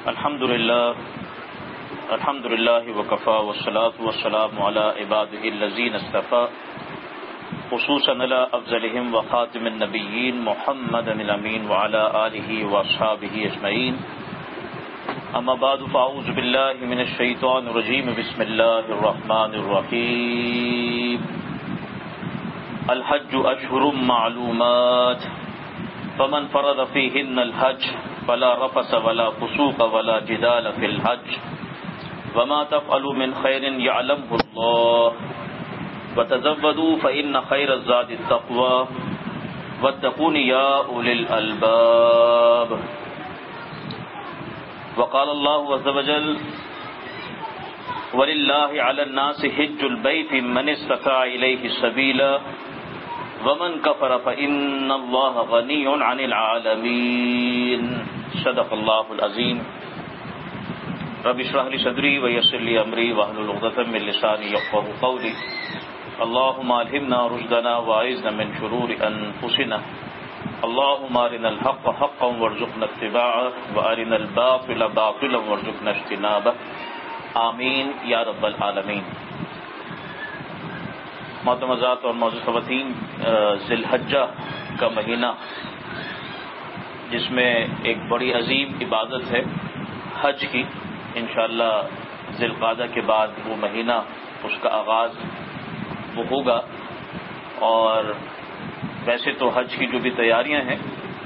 الحمد لله وكفى والصلاة والسلام على عباده الذين اصطفى خصوصا على أفضلهم وخاتم النبيين محمد الأمين وعلى آله وأصحابه أجمعين. أما بعد فأعوذ بالله من الشيطان الرجيم. بسم الله الرحمن الرحيم. الحج أشهر معلومات فمن فرض فيهن الحج فلا رفث ولا فسوق ولا جدال في الحج وما تفعلوا من خير يعلمه الله وتزودوا فإن خير الزاد التقوى واتقون يا أولي الألباب. وقال الله عز وجل ولله على الناس حج البيت من استطاع إليه سبيلا ومن كفر فإن الله غني عن العالمين. صدق الله العظيم. رب اشرح لي صدري ويسر لي أمري واحلل عقدة من لساني يفقهوا قولي. اللهم ألهمنا رشدنا وأعذنا من شرور أنفسنا. اللهم أرنا الحق حقا وارزقنا اتباعه وأرنا الباطل باطلا وارزقنا اجتنابه. آمین یا رب العالمین. محترم حضرات اور معزز خواتین، ذی الحجہ کا مہینہ جس میں ایک بڑی عظیم عبادت ہے حج کی، انشاءاللہ ذی القعدہ کے بعد وہ مہینہ اس کا آغاز وہ ہوگا. اور ویسے تو حج کی جو بھی تیاریاں ہیں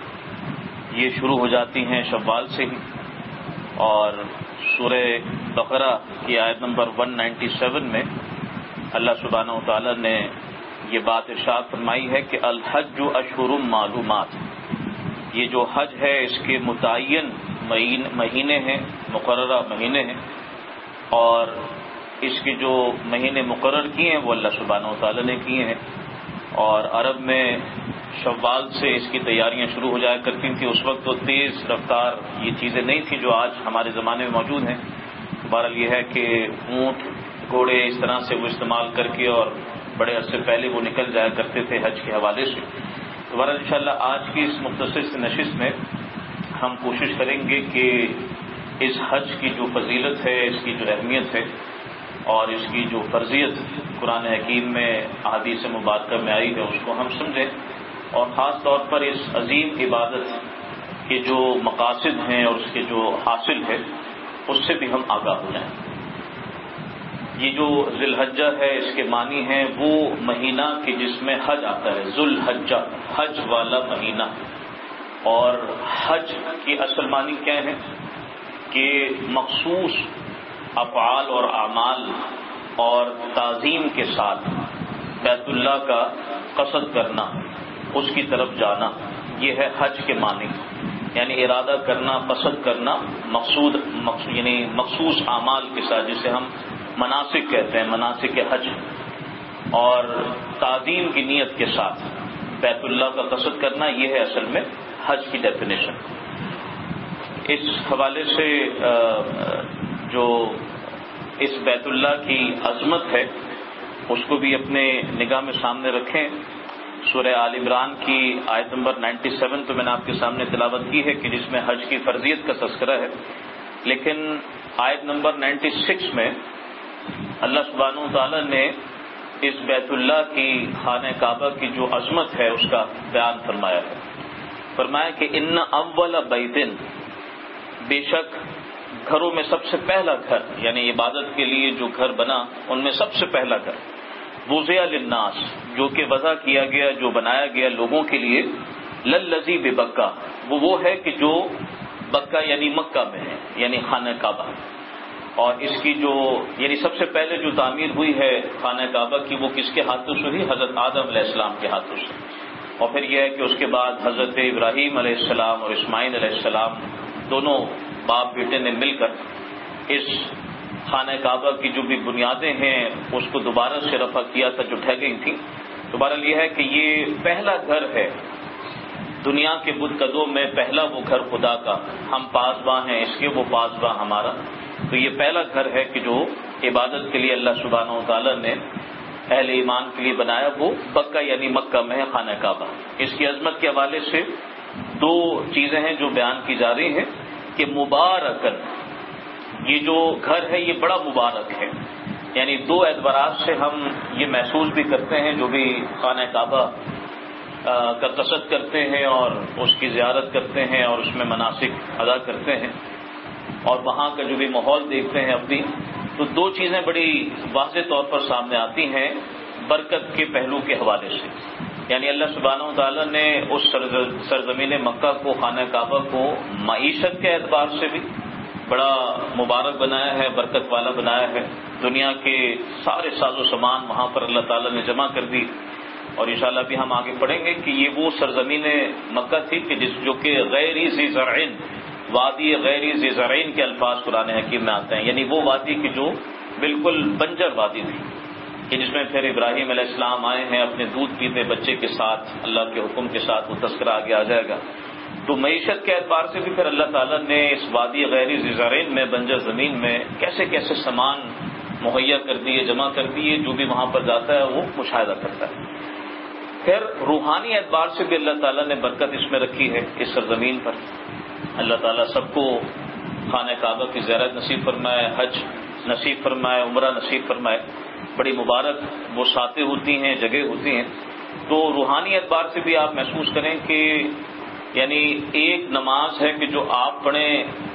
یہ شروع ہو جاتی ہیں شوال سے ہی، اور سورہ بقرہ کی آیت نمبر 197 میں اللہ سبحانہ و تعالی نے یہ بات ارشاد فرمائی ہے کہ الحج اشہر معلومات. یہ جو حج ہے اس کے متعین مہینے ہیں، مقررہ مہینے ہیں، اور اس کے جو مہینے مقرر کیے ہیں وہ اللہ سبحانہ و تعالی نے کیے ہیں. اور عرب میں شوال سے اس کی تیاریاں شروع ہو جایا کرتی تھیں. اس وقت تو تیز رفتار یہ چیزیں نہیں تھیں جو آج ہمارے زمانے میں موجود ہیں. بہرحال یہ ہے کہ اونٹ گھوڑے اس طرح سے وہ استعمال کر کے اور بڑے عرصے پہلے وہ نکل جایا کرتے تھے حج کے حوالے سے. تو بہرحال انشاءاللہ آج کی اس مختصر سی نشست میں ہم کوشش کریں گے کہ اس حج کی جو فضیلت ہے، اس کی جو اہمیت ہے اور اس کی جو فرضیت قرآن حکیم میں احادیث مبارکہ میں آئی ہے اس کو ہم سمجھیں، اور خاص طور پر اس عظیم عبادت کے جو مقاصد ہیں اور اس کے جو حاصل ہے اس سے بھی ہم آگاہ ہو جائیں. یہ جو ذی الحجہ ہے اس کے معنی ہیں وہ مہینہ کہ جس میں حج آتا ہے، ذو الحجہ حج والا مہینہ. اور حج کی اصل معنی کیا ہے کہ مخصوص افعال اور اعمال اور تعظیم کے ساتھ بیت اللہ کا قصد کرنا، اس کی طرف جانا، یہ ہے حج کے معنی. یعنی ارادہ کرنا، قصد کرنا، یعنی مخصوص اعمال کے ساتھ، جسے ہم مناسک کہتے ہیں، مناسک حج، اور تعظیم کی نیت کے ساتھ بیت اللہ کا قصد کرنا، یہ ہے اصل میں حج کی ڈیفینیشن. اس حوالے سے جو اس بیت اللہ کی عظمت ہے اس کو بھی اپنے نگاہ میں سامنے رکھیں. سورہ آل عمران کی آیت نمبر 97 تو میں نے آپ کے سامنے تلاوت کی ہے کہ جس میں حج کی فرضیت کا تذکرہ ہے. لیکن آیت نمبر 96 میں اللہ سبحانہ وتعالی نے اس بیت اللہ کی خانہ کعبہ کی جو عظمت ہے اس کا بیان فرمایا ہے. فرمایا کہ ان اول بیت، بے شک گھروں میں سب سے پہلا گھر، یعنی عبادت کے لیے جو گھر بنا ان میں سب سے پہلا گھر، وضع للناس، جو کہ وضع کیا گیا، جو بنایا گیا لوگوں کے لیے، للذی ببکہ، وہ ہے کہ جو بکہ یعنی مکہ میں ہے، یعنی خانہ کعبہ. اور اس کی جو یعنی سب سے پہلے جو تعمیر ہوئی ہے خانہ کعبہ کی وہ کس کے ہاتھوں سے ہوئی؟ حضرت آدم علیہ السلام کے ہاتھوں سے. اور پھر یہ ہے کہ اس کے بعد حضرت ابراہیم علیہ السلام اور اسماعیل علیہ السلام دونوں باپ بیٹے نے مل کر اس خانہ کعبہ کی جو بھی بنیادیں ہیں اس کو دوبارہ سے رفع کیا تھا جو ڈھہ گئی تھیں. تو بہرحال یہ ہے کہ یہ پہلا گھر ہے دنیا کے بت قدوں میں، پہلا وہ گھر خدا کا. ہم پاسباں ہیں اس کے، وہ پاسباں ہمارا. تو یہ پہلا گھر ہے کہ جو عبادت کے لیے اللہ سبحانہ و تعالی نے اہل ایمان کے لیے بنایا، وہ بکہ یعنی مکہ میں ہے خانہ کعبہ. اس کی عظمت کے حوالے سے دو چیزیں ہیں جو بیان کی جا رہی ہیں. کہ مبارکن، یہ جو گھر ہے یہ بڑا مبارک ہے. یعنی دو اعتبارات سے ہم یہ محسوس بھی کرتے ہیں، جو بھی خانہ کعبہ کا قصد کرتے ہیں اور اس کی زیارت کرتے ہیں اور اس میں مناسک ادا کرتے ہیں اور وہاں کا جو بھی ماحول دیکھتے ہیں اپنی، تو دو چیزیں بڑی واضح طور پر سامنے آتی ہیں برکت کے پہلو کے حوالے سے. یعنی اللہ سبحانہ و تعالیٰ نے اس سرزمین مکہ کو، خانہ کعبہ کو معیشت کے اعتبار سے بھی بڑا مبارک بنایا ہے، برکت والا بنایا ہے. دنیا کے سارے ساز و سامان وہاں پر اللہ تعالیٰ نے جمع کر دی، اور انشاءاللہ بھی ہم آگے پڑھیں گے کہ یہ وہ سرزمین مکہ تھی کہ جو کہ غیر ذی زرعین، وادی غیر ذی زرعین کے الفاظ قرآن حکیم میں آتے ہیں. یعنی وہ وادی کی جو بالکل بنجر وادی تھی کہ جس میں پھر ابراہیم علیہ السلام آئے ہیں اپنے دودھ پیتے بچے کے ساتھ، اللہ کے حکم کے ساتھ، وہ تذکرہ آگے آ جائے گا. تو معیشت کے اعتبار سے بھی پھر اللہ تعالیٰ نے اس وادی غیر ذی زرعین میں، بنجر زمین میں کیسے کیسے سامان مہیا کر دیے، جمع کر دیے، جو بھی وہاں پر جاتا ہے وہ مشاہدہ کرتا ہے. پھر روحانی اعتبار سے بھی اللہ تعالیٰ نے برکت اس میں رکھی ہے اس سرزمین پر. اللہ تعالیٰ سب کو خانہ کعبہ کی زیارت نصیب فرمائے، حج نصیب فرمائے، عمرہ نصیب فرمائے. بڑی مبارک وہ ساتیں ہوتی ہیں، جگہ ہوتی ہیں. تو روحانی اعتبار سے بھی آپ محسوس کریں کہ یعنی ایک نماز ہے کہ جو آپ پڑھیں،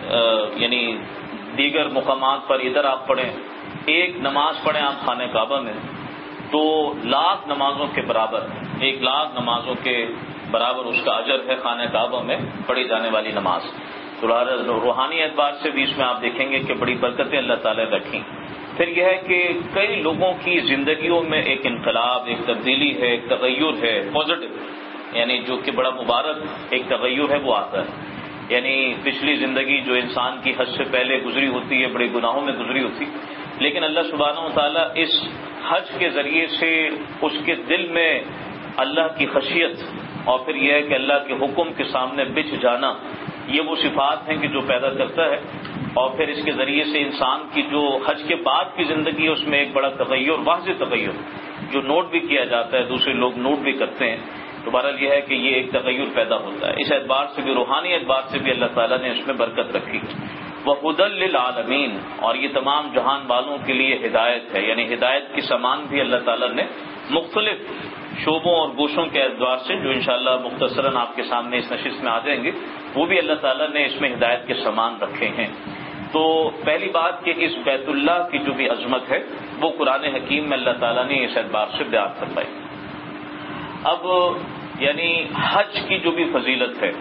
یعنی دیگر مقامات پر ادھر آپ پڑھیں، ایک نماز پڑھیں آپ خانہ کعبہ میں تو 1,00,000 نمازوں کے برابر، 1,00,000 نمازوں کے برابر اس کا اجر ہے خانہ کعبہ میں پڑھی جانے والی نماز. تو روحانی اعتبار سے بھی اس میں آپ دیکھیں گے کہ بڑی برکتیں اللہ تعالیٰ نے رکھی. پھر یہ ہے کہ کئی لوگوں کی زندگیوں میں ایک انقلاب، ایک تبدیلی ہے، ایک تغیر ہے پازیٹو، یعنی جو کہ بڑا مبارک ایک تغیر ہے وہ آتا ہے. یعنی پچھلی زندگی جو انسان کی حج سے پہلے گزری ہوتی ہے بڑے گناہوں میں گزری ہوتی، لیکن اللہ سبحانہ و تعالیٰ اس حج کے ذریعے سے اس کے دل میں اللہ کی خشیت اور پھر یہ ہے کہ اللہ کے حکم کے سامنے بچھ جانا، یہ وہ صفات ہیں کہ جو پیدا کرتا ہے. اور پھر اس کے ذریعے سے انسان کی جو حج کے بعد کی زندگی ہے اس میں ایک بڑا تغیر، واضح تغیر جو نوٹ بھی کیا جاتا ہے، دوسرے لوگ نوٹ بھی کرتے ہیں. تو بہرحال یہ ہے کہ یہ ایک تغیر پیدا ہوتا ہے. اس اعتبار سے بھی، روحانی اعتبار سے بھی اللہ تعالیٰ نے اس میں برکت رکھی. وَهُدًى لِّلْعَالَمِينَ، اور یہ تمام جہان والوں کے لیے ہدایت ہے. یعنی ہدایت کی سامان بھی اللہ تعالیٰ نے مختلف شعبوں اور گوشوں کے اعتبار سے، جو انشاءاللہ مختصراً آپ کے سامنے اس نشست میں آ جائیں گے، وہ بھی اللہ تعالیٰ نے اس میں ہدایت کے سامان رکھے ہیں. تو پہلی بات کہ اس بیت اللہ کی جو بھی عظمت ہے وہ قرآن حکیم میں اللہ تعالیٰ نے اس اعتبار سے بیان فرمائی. اب یعنی حج کی جو بھی فضیلت ہے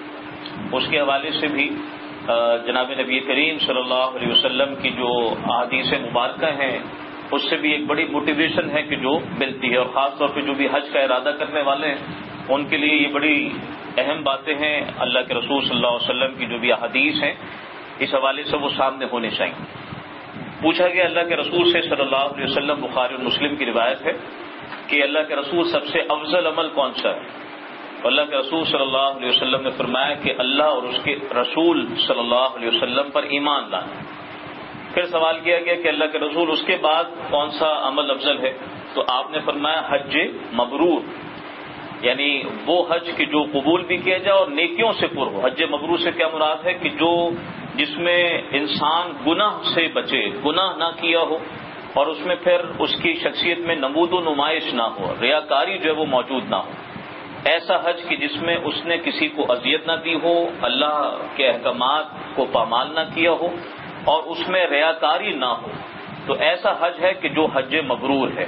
اس کے حوالے سے بھی جناب نبی کریم صلی اللہ علیہ وسلم کی جو احادیث مبارکہ ہیں اس سے بھی ایک بڑی موٹیویشن ہے کہ جو ملتی ہے. اور خاص طور پہ جو بھی حج کا ارادہ کرنے والے ہیں ان کے لیے یہ بڑی اہم باتیں ہیں. اللہ کے رسول صلی اللہ علیہ وسلم کی جو بھی احادیث ہیں اس حوالے سے وہ سامنے ہونے چاہیے. پوچھا گیا اللہ کے رسول سے صلی اللہ علیہ وسلم، بخاری اور مسلم کی روایت ہے کہ اللہ کے رسول سب سے افضل عمل کون سا ہے؟ اللہ کے رسول صلی اللہ علیہ وسلم نے فرمایا کہ اللہ اور اس کے رسول صلی اللہ علیہ وسلم پر ایمان لانا. پھر سوال کیا گیا کہ اللہ کے رسول اس کے بعد کون سا عمل افضل ہے؟ تو آپ نے فرمایا حج مبرور، یعنی وہ حج کی جو قبول بھی کیا جائے اور نیکیوں سے پر ہو. حج مبرور سے کیا مراد ہے کہ جس میں انسان گناہ سے بچے، گناہ نہ کیا ہو اور اس میں پھر اس کی شخصیت میں نمود و نمائش نہ ہو، ریاکاری جو ہے وہ موجود نہ ہو. ایسا حج کہ جس میں اس نے کسی کو اذیت نہ دی ہو، اللہ کے احکامات کو پامال نہ کیا ہو اور اس میں ریاکاری نہ ہو، تو ایسا حج ہے کہ جو حج مبرور ہے.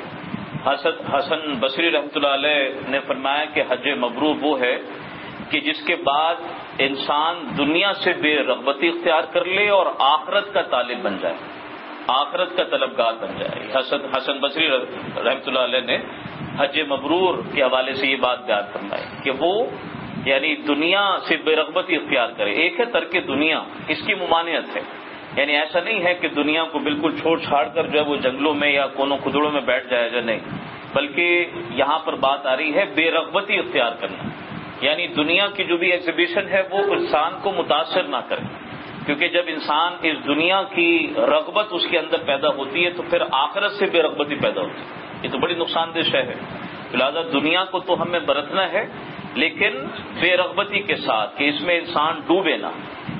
حسن بصری رحمۃ اللہ علیہ نے فرمایا کہ حج مبرور وہ ہے کہ جس کے بعد انسان دنیا سے بے رغبتی اختیار کر لے اور آخرت کا طالب بن جائے، آخرت کا طلبگار بن جائے. حسن بصری رحمۃ اللہ علیہ نے حج مبرور کے حوالے سے یہ بات بیان فرمائی کہ وہ یعنی دنیا سے بے رغبتی اختیار کرے. ایک ہے ترک دنیا، اس کی ممانعت ہے، یعنی ایسا نہیں ہے کہ دنیا کو بالکل چھوڑ چھاڑ کر جو ہے وہ جنگلوں میں یا کونوں کھدڑوں میں بیٹھ جائے گا، نہیں، بلکہ یہاں پر بات آ رہی ہے بے رغبتی اختیار کرنا. یعنی دنیا کی جو بھی ایگزیبیشن ہے وہ انسان کو متاثر نہ کرے، کیونکہ جب انسان اس دنیا کی رغبت اس کے اندر پیدا ہوتی ہے تو پھر آخرت سے بے رغبتی پیدا ہوتی ہے. یہ تو بڑی نقصان دہ شے ہے. لہٰذا دنیا کو تو ہمیں برتنا ہے لیکن بے رغبتی کے ساتھ کہ اس میں انسان ڈوبے نہ.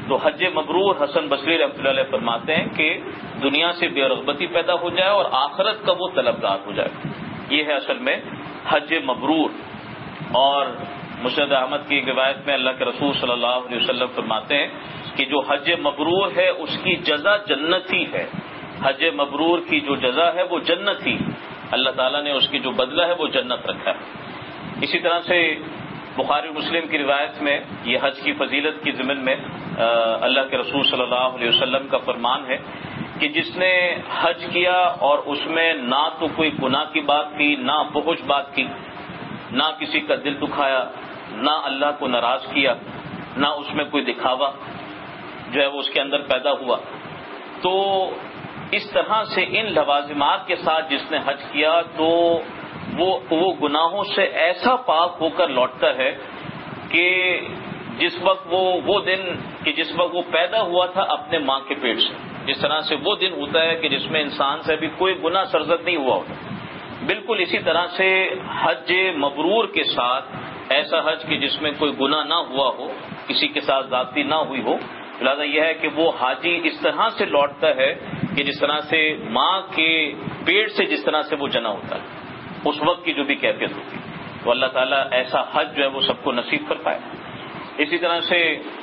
تو حج مبرور حسن بصری رحمۃ اللہ علیہ فرماتے ہیں کہ دنیا سے بے رغبتی پیدا ہو جائے اور آخرت کا وہ طلبگار ہو جائے. یہ ہے اصل میں حج مبرور. اور مسند احمد کی روایت میں اللہ کے رسول صلی اللہ علیہ وسلم فرماتے ہیں کہ جو حج مبرور ہے اس کی جزا جنت ہی ہے. حج مبرور کی جو جزا ہے وہ جنت ہی. اللہ تعالیٰ نے اس کی جو بدلہ ہے وہ جنت رکھا ہے. اسی طرح سے بخاری مسلم کی روایت میں یہ حج کی فضیلت کی ضمن میں اللہ کے رسول صلی اللہ علیہ وسلم کا فرمان ہے کہ جس نے حج کیا اور اس میں نہ تو کوئی گناہ کی بات کی، نہ فحش بات کی، نہ کسی کا دل دکھایا، نہ اللہ کو ناراض کیا، نہ اس میں کوئی دکھاوا جو ہے وہ اس کے اندر پیدا ہوا، تو اس طرح سے ان لوازمات کے ساتھ جس نے حج کیا تو وہ گناہوں سے ایسا پاک ہو کر لوٹتا ہے کہ جس وقت وہ دن کہ جس وقت وہ پیدا ہوا تھا اپنے ماں کے پیٹ سے، جس طرح سے وہ دن ہوتا ہے کہ جس میں انسان سے بھی کوئی گناہ سرزد نہیں ہوا ہوتا، بالکل اسی طرح سے حج مبرور کے ساتھ ایسا حج کہ جس میں کوئی گناہ نہ ہوا ہو، کسی کے ساتھ زیادتی نہ ہوئی ہو. لہٰذا یہ ہے کہ وہ حاجی اس طرح سے لوٹتا ہے کہ جس طرح سے ماں کے پیٹ سے جس طرح سے وہ جنا ہوتا ہے اس وقت کی جو بھی کیفیت ہوتی ہے. تو اللہ تعالیٰ ایسا حج جو ہے وہ سب کو نصیب کر پائے. اسی طرح سے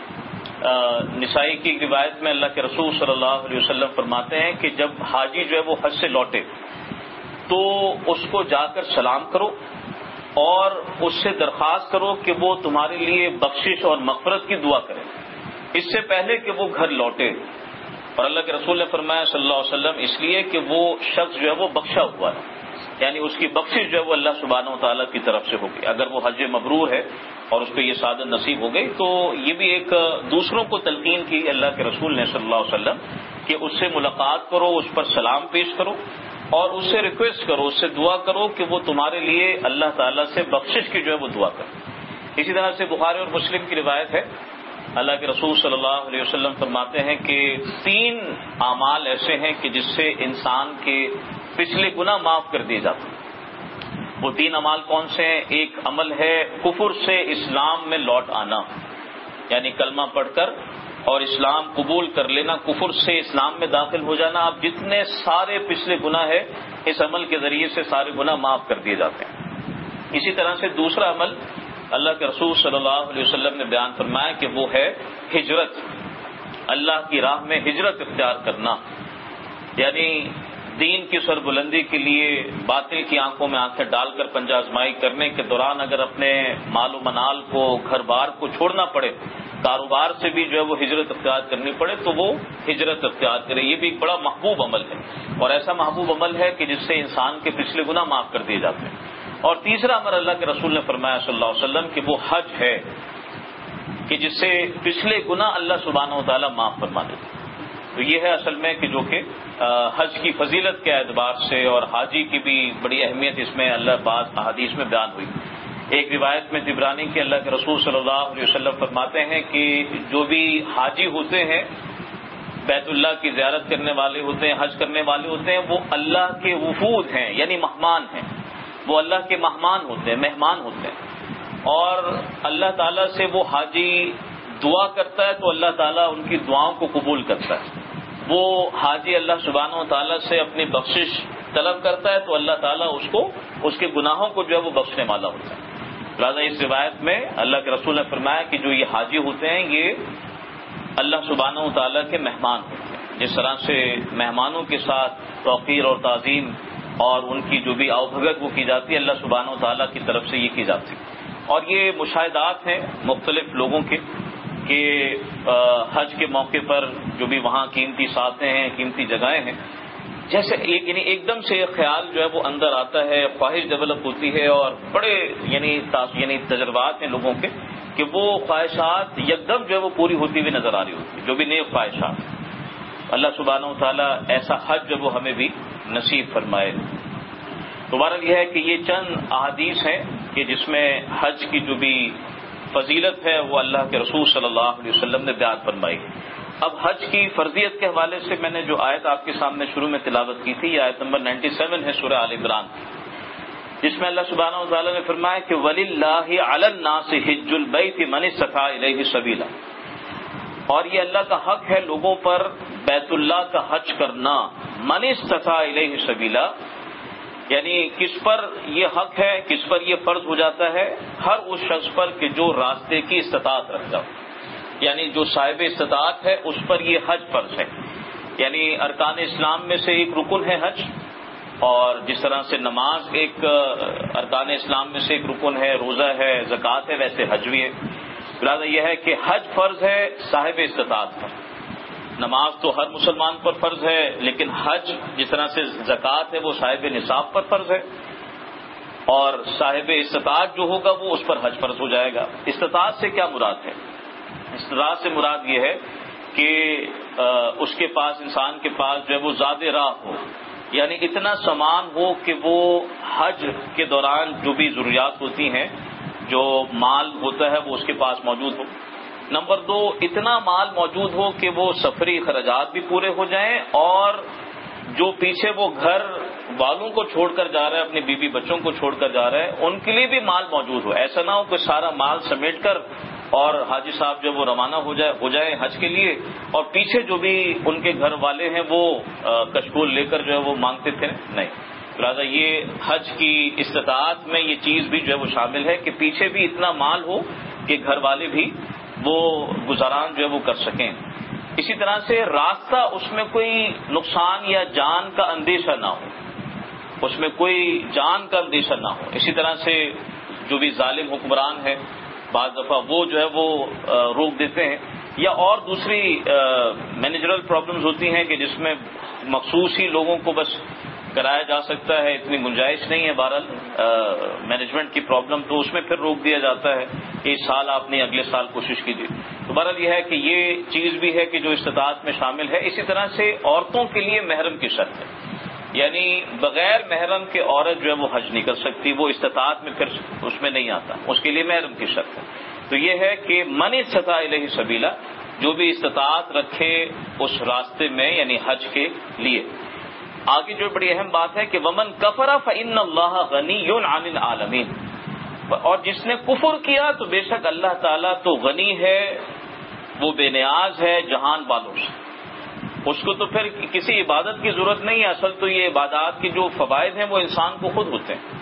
نسائی کی روایت میں اللہ کے رسول صلی اللہ علیہ وسلم فرماتے ہیں کہ جب حاجی جو ہے وہ حج سے لوٹے تو اس کو جا کر سلام کرو اور اس سے درخواست کرو کہ وہ تمہارے لیے بخشش اور مغفرت کی دعا کرے اس سے پہلے کہ وہ گھر لوٹے. اور اللہ کے رسول نے فرمایا صلی اللہ علیہ وسلم اس لیے کہ وہ شخص جو ہے وہ بخشا ہوا ہے، یعنی اس کی بخشش جو ہے وہ اللہ سبحانہ و تعالیٰ کی طرف سے ہوگی. اگر وہ حج مبرور ہے اور اس کو یہ سعادت نصیب ہو گئی تو یہ بھی ایک دوسروں کو تلقین کی اللہ کے رسول نے صلی اللہ علیہ وسلم کہ اس سے ملاقات کرو، اس پر سلام پیش کرو اور اس سے ریکویسٹ کرو، اس سے دعا کرو کہ وہ تمہارے لیے اللہ تعالیٰ سے بخشش کی جو ہے وہ دعا کرے. اسی طرح سے بخاری اور مسلم کی روایت ہے اللہ کے رسول صلی اللہ علیہ وسلم فرماتے ہیں کہ 3 اعمال ایسے ہیں کہ جس سے انسان کے پچھلے گناہ معاف کر دیے جاتے ہیں. وہ 3 اعمال کون سے ہیں؟ ایک عمل ہے کفر سے اسلام میں لوٹ آنا، یعنی کلمہ پڑھ کر اور اسلام قبول کر لینا، کفر سے اسلام میں داخل ہو جانا. اب جتنے سارے پچھلے گناہ ہیں اس عمل کے ذریعے سے سارے گناہ معاف کر دیے جاتے ہیں. اسی طرح سے دوسرا عمل اللہ کے رسول صلی اللہ علیہ وسلم نے بیان فرمایا کہ وہ ہے ہجرت، اللہ کی راہ میں ہجرت اختیار کرنا، یعنی دین کی سربلندی کے لیے باطل کی آنکھوں میں آنکھیں ڈال کر پنجہ آزمائی کرنے کے دوران اگر اپنے مال و منال کو، گھر بار کو چھوڑنا پڑے، کاروبار سے بھی جو ہے وہ ہجرت اختیار کرنی پڑے تو وہ ہجرت اختیار کرے. یہ بھی ایک بڑا محبوب عمل ہے اور ایسا محبوب عمل ہے کہ جس سے انسان کے پچھلے گناہ معاف کر دیے جاتے ہیں. اور تیسرا عمل اللہ کے رسول نے فرمایا صلی اللہ علیہ وسلم کہ وہ حج ہے کہ جس سے پچھلے گناہ اللہ سبحانہ و تعالیٰ معاف فرما دیتے. تو یہ ہے اصل میں کہ جو کہ حج کی فضیلت کے اعتبار سے اور حاجی کی بھی بڑی اہمیت اس میں اللہ بعض احادیث میں بیان ہوئی. ایک روایت میں طبرانی کی اللہ کے رسول صلی اللہ علیہ وسلم فرماتے ہیں کہ جو بھی حاجی ہوتے ہیں، بیت اللہ کی زیارت کرنے والے ہوتے ہیں، حج کرنے والے ہوتے ہیں، وہ اللہ کے وفود ہیں، یعنی مہمان ہیں. وہ اللہ کے مہمان ہوتے ہیں اور اللہ تعالیٰ سے وہ حاجی دعا کرتا ہے تو اللہ تعالیٰ ان کی دعاؤں کو قبول کرتا ہے. وہ حاجی اللہ سبحانہ و تعالیٰ سے اپنی بخشش طلب کرتا ہے تو اللہ تعالیٰ اس کو اس کے گناہوں کو جو ہے وہ بخشنے والا ہوتا ہے. لہٰذا اس روایت میں اللہ کے رسول نے فرمایا کہ جو یہ حاجی ہوتے ہیں یہ اللہ سبحانہ و تعالیٰ کے مہمان ہوتے ہیں. جس طرح سے مہمانوں کے ساتھ توقیر اور تعظیم اور ان کی جو بھی آؤ بھگت وہ کی جاتی ہے اللہ سبحانہ و تعالیٰ کی طرف سے یہ کی جاتی ہے. اور یہ مشاہدات ہیں مختلف لوگوں کے کہ حج کے موقع پر جو بھی وہاں قیمتی ساتیں ہیں، قیمتی جگہیں ہیں، جیسے یعنی ایک دم سے خیال جو ہے وہ اندر آتا ہے، خواہش ڈیولپ ہوتی ہے اور بڑے یعنی تجربات ہیں لوگوں کے کہ وہ خواہشات یکدم جو ہے وہ پوری ہوتی ہوئی نظر آ رہی ہوتی ہے، جو بھی نیک خواہشات. اللہ سبحانہ و تعالیٰ ایسا حج جو وہ ہمیں بھی نصیب فرمائے. تو بہرحال یہ ہے کہ یہ چند احادیث ہیں کہ جس میں حج کی جو بھی فضیلت ہے وہ اللہ کے رسول صلی اللہ علیہ وسلم نے بیان فرمائی. اب حج کی فرضیت کے حوالے سے میں نے جو آیت آپ کے سامنے شروع میں تلاوت کی تھی، یہ آیت نمبر 97 ہے سورہ آل عمران، جس میں اللہ سبحانہ و تعالیٰ نے فرمایا کہ وَلِلَّهِ عَلَى النَّاسِ حِجُّ الْبَيْتِ مَنِ اسْتَطَاعَ إِلَيْهِ سَبِيلًا. اور یہ اللہ کا حق ہے لوگوں پر بیت اللہ کا حج کرنا. من استطاع الیہ سبیلا، یعنی کس پر یہ حق ہے، کس پر یہ فرض ہو جاتا ہے؟ ہر اس شخص پر کہ جو راستے کی استطاعت رکھتا ہو، یعنی جو صاحب استطاعت ہے اس پر یہ حج فرض ہے. یعنی ارکان اسلام میں سے ایک رکن ہے حج، اور جس طرح سے نماز ایک ارکان اسلام میں سے ایک رکن ہے، روزہ ہے، زکوٰۃ ہے، ویسے حج بھی ہے. لہٰذا یہ ہے کہ حج فرض ہے صاحب استطاعت پر. نماز تو ہر مسلمان پر فرض ہے، لیکن حج جس طرح سے زکوٰۃ ہے وہ صاحب نصاب پر فرض ہے، اور صاحب استطاعت جو ہوگا وہ اس پر حج فرض ہو جائے گا. استطاعت سے کیا مراد ہے؟ استطاعت سے مراد یہ ہے کہ اس کے پاس، انسان کے پاس جو ہے وہ زاد راہ ہو، یعنی اتنا سامان ہو کہ وہ حج کے دوران جو بھی ضروریات ہوتی ہیں، جو مال ہوتا ہے وہ اس کے پاس موجود ہو. نمبر 2، اتنا مال موجود ہو کہ وہ سفری خراجات بھی پورے ہو جائیں، اور جو پیچھے وہ گھر والوں کو چھوڑ کر جا رہا ہے، اپنی بیوی بچوں کو چھوڑ کر جا رہا ہے، ان کے لیے بھی مال موجود ہو. ایسا نہ ہو کہ سارا مال سمیٹ کر اور حاجی صاحب جو وہ روانہ ہو جائے حج کے لیے، اور پیچھے جو بھی ان کے گھر والے ہیں وہ کشکول لے کر جو ہے وہ مانگتے تھے. نہیں، لہٰذا یہ حج کی استطاعت میں یہ چیز بھی جو ہے وہ شامل ہے کہ پیچھے بھی اتنا مال ہو کہ گھر والے بھی وہ گزاران جو ہے وہ کر سکیں. اسی طرح سے راستہ اس میں کوئی نقصان یا جان کا اندیشہ نہ ہو، اس میں کوئی جان کا اندیشہ نہ ہو. اسی طرح سے جو بھی ظالم حکمران ہے بعض دفعہ وہ جو ہے وہ روک دیتے ہیں، یا اور دوسری مینیجرل پرابلمز ہوتی ہیں کہ جس میں مخصوص ہی لوگوں کو بس کرایا جا سکتا ہے، اتنی گنجائش نہیں ہے بہرحال مینجمنٹ کی پرابلم، تو اس میں پھر روک دیا جاتا ہے کہ اس سال آپ نے اگلے سال کوشش کیجیے. تو بہرحال یہ ہے کہ یہ چیز بھی ہے کہ جو استطاعت میں شامل ہے. اسی طرح سے عورتوں کے لیے محرم کی شرط ہے، یعنی بغیر محرم کے عورت جو ہے وہ حج نہیں کر سکتی، وہ استطاعت میں پھر اس میں نہیں آتا، اس کے لیے محرم کی شرط ہے. تو یہ ہے کہ من استطاع الیہ سبیلا، جو بھی استطاعت رکھے اس راستے میں یعنی حج کے لیے. آگے جو بڑی اہم بات ہے کہ ومن کفر فإن اللہ غنی عن العالمین، اور جس نے کفر کیا تو بے شک اللہ تعالیٰ تو غنی ہے، وہ بے نیاز ہے جہان والوں سے، اس کو تو پھر کسی عبادت کی ضرورت نہیں ہے. اصل تو یہ عبادات کے جو فوائد ہیں وہ انسان کو خود ہوتے ہیں.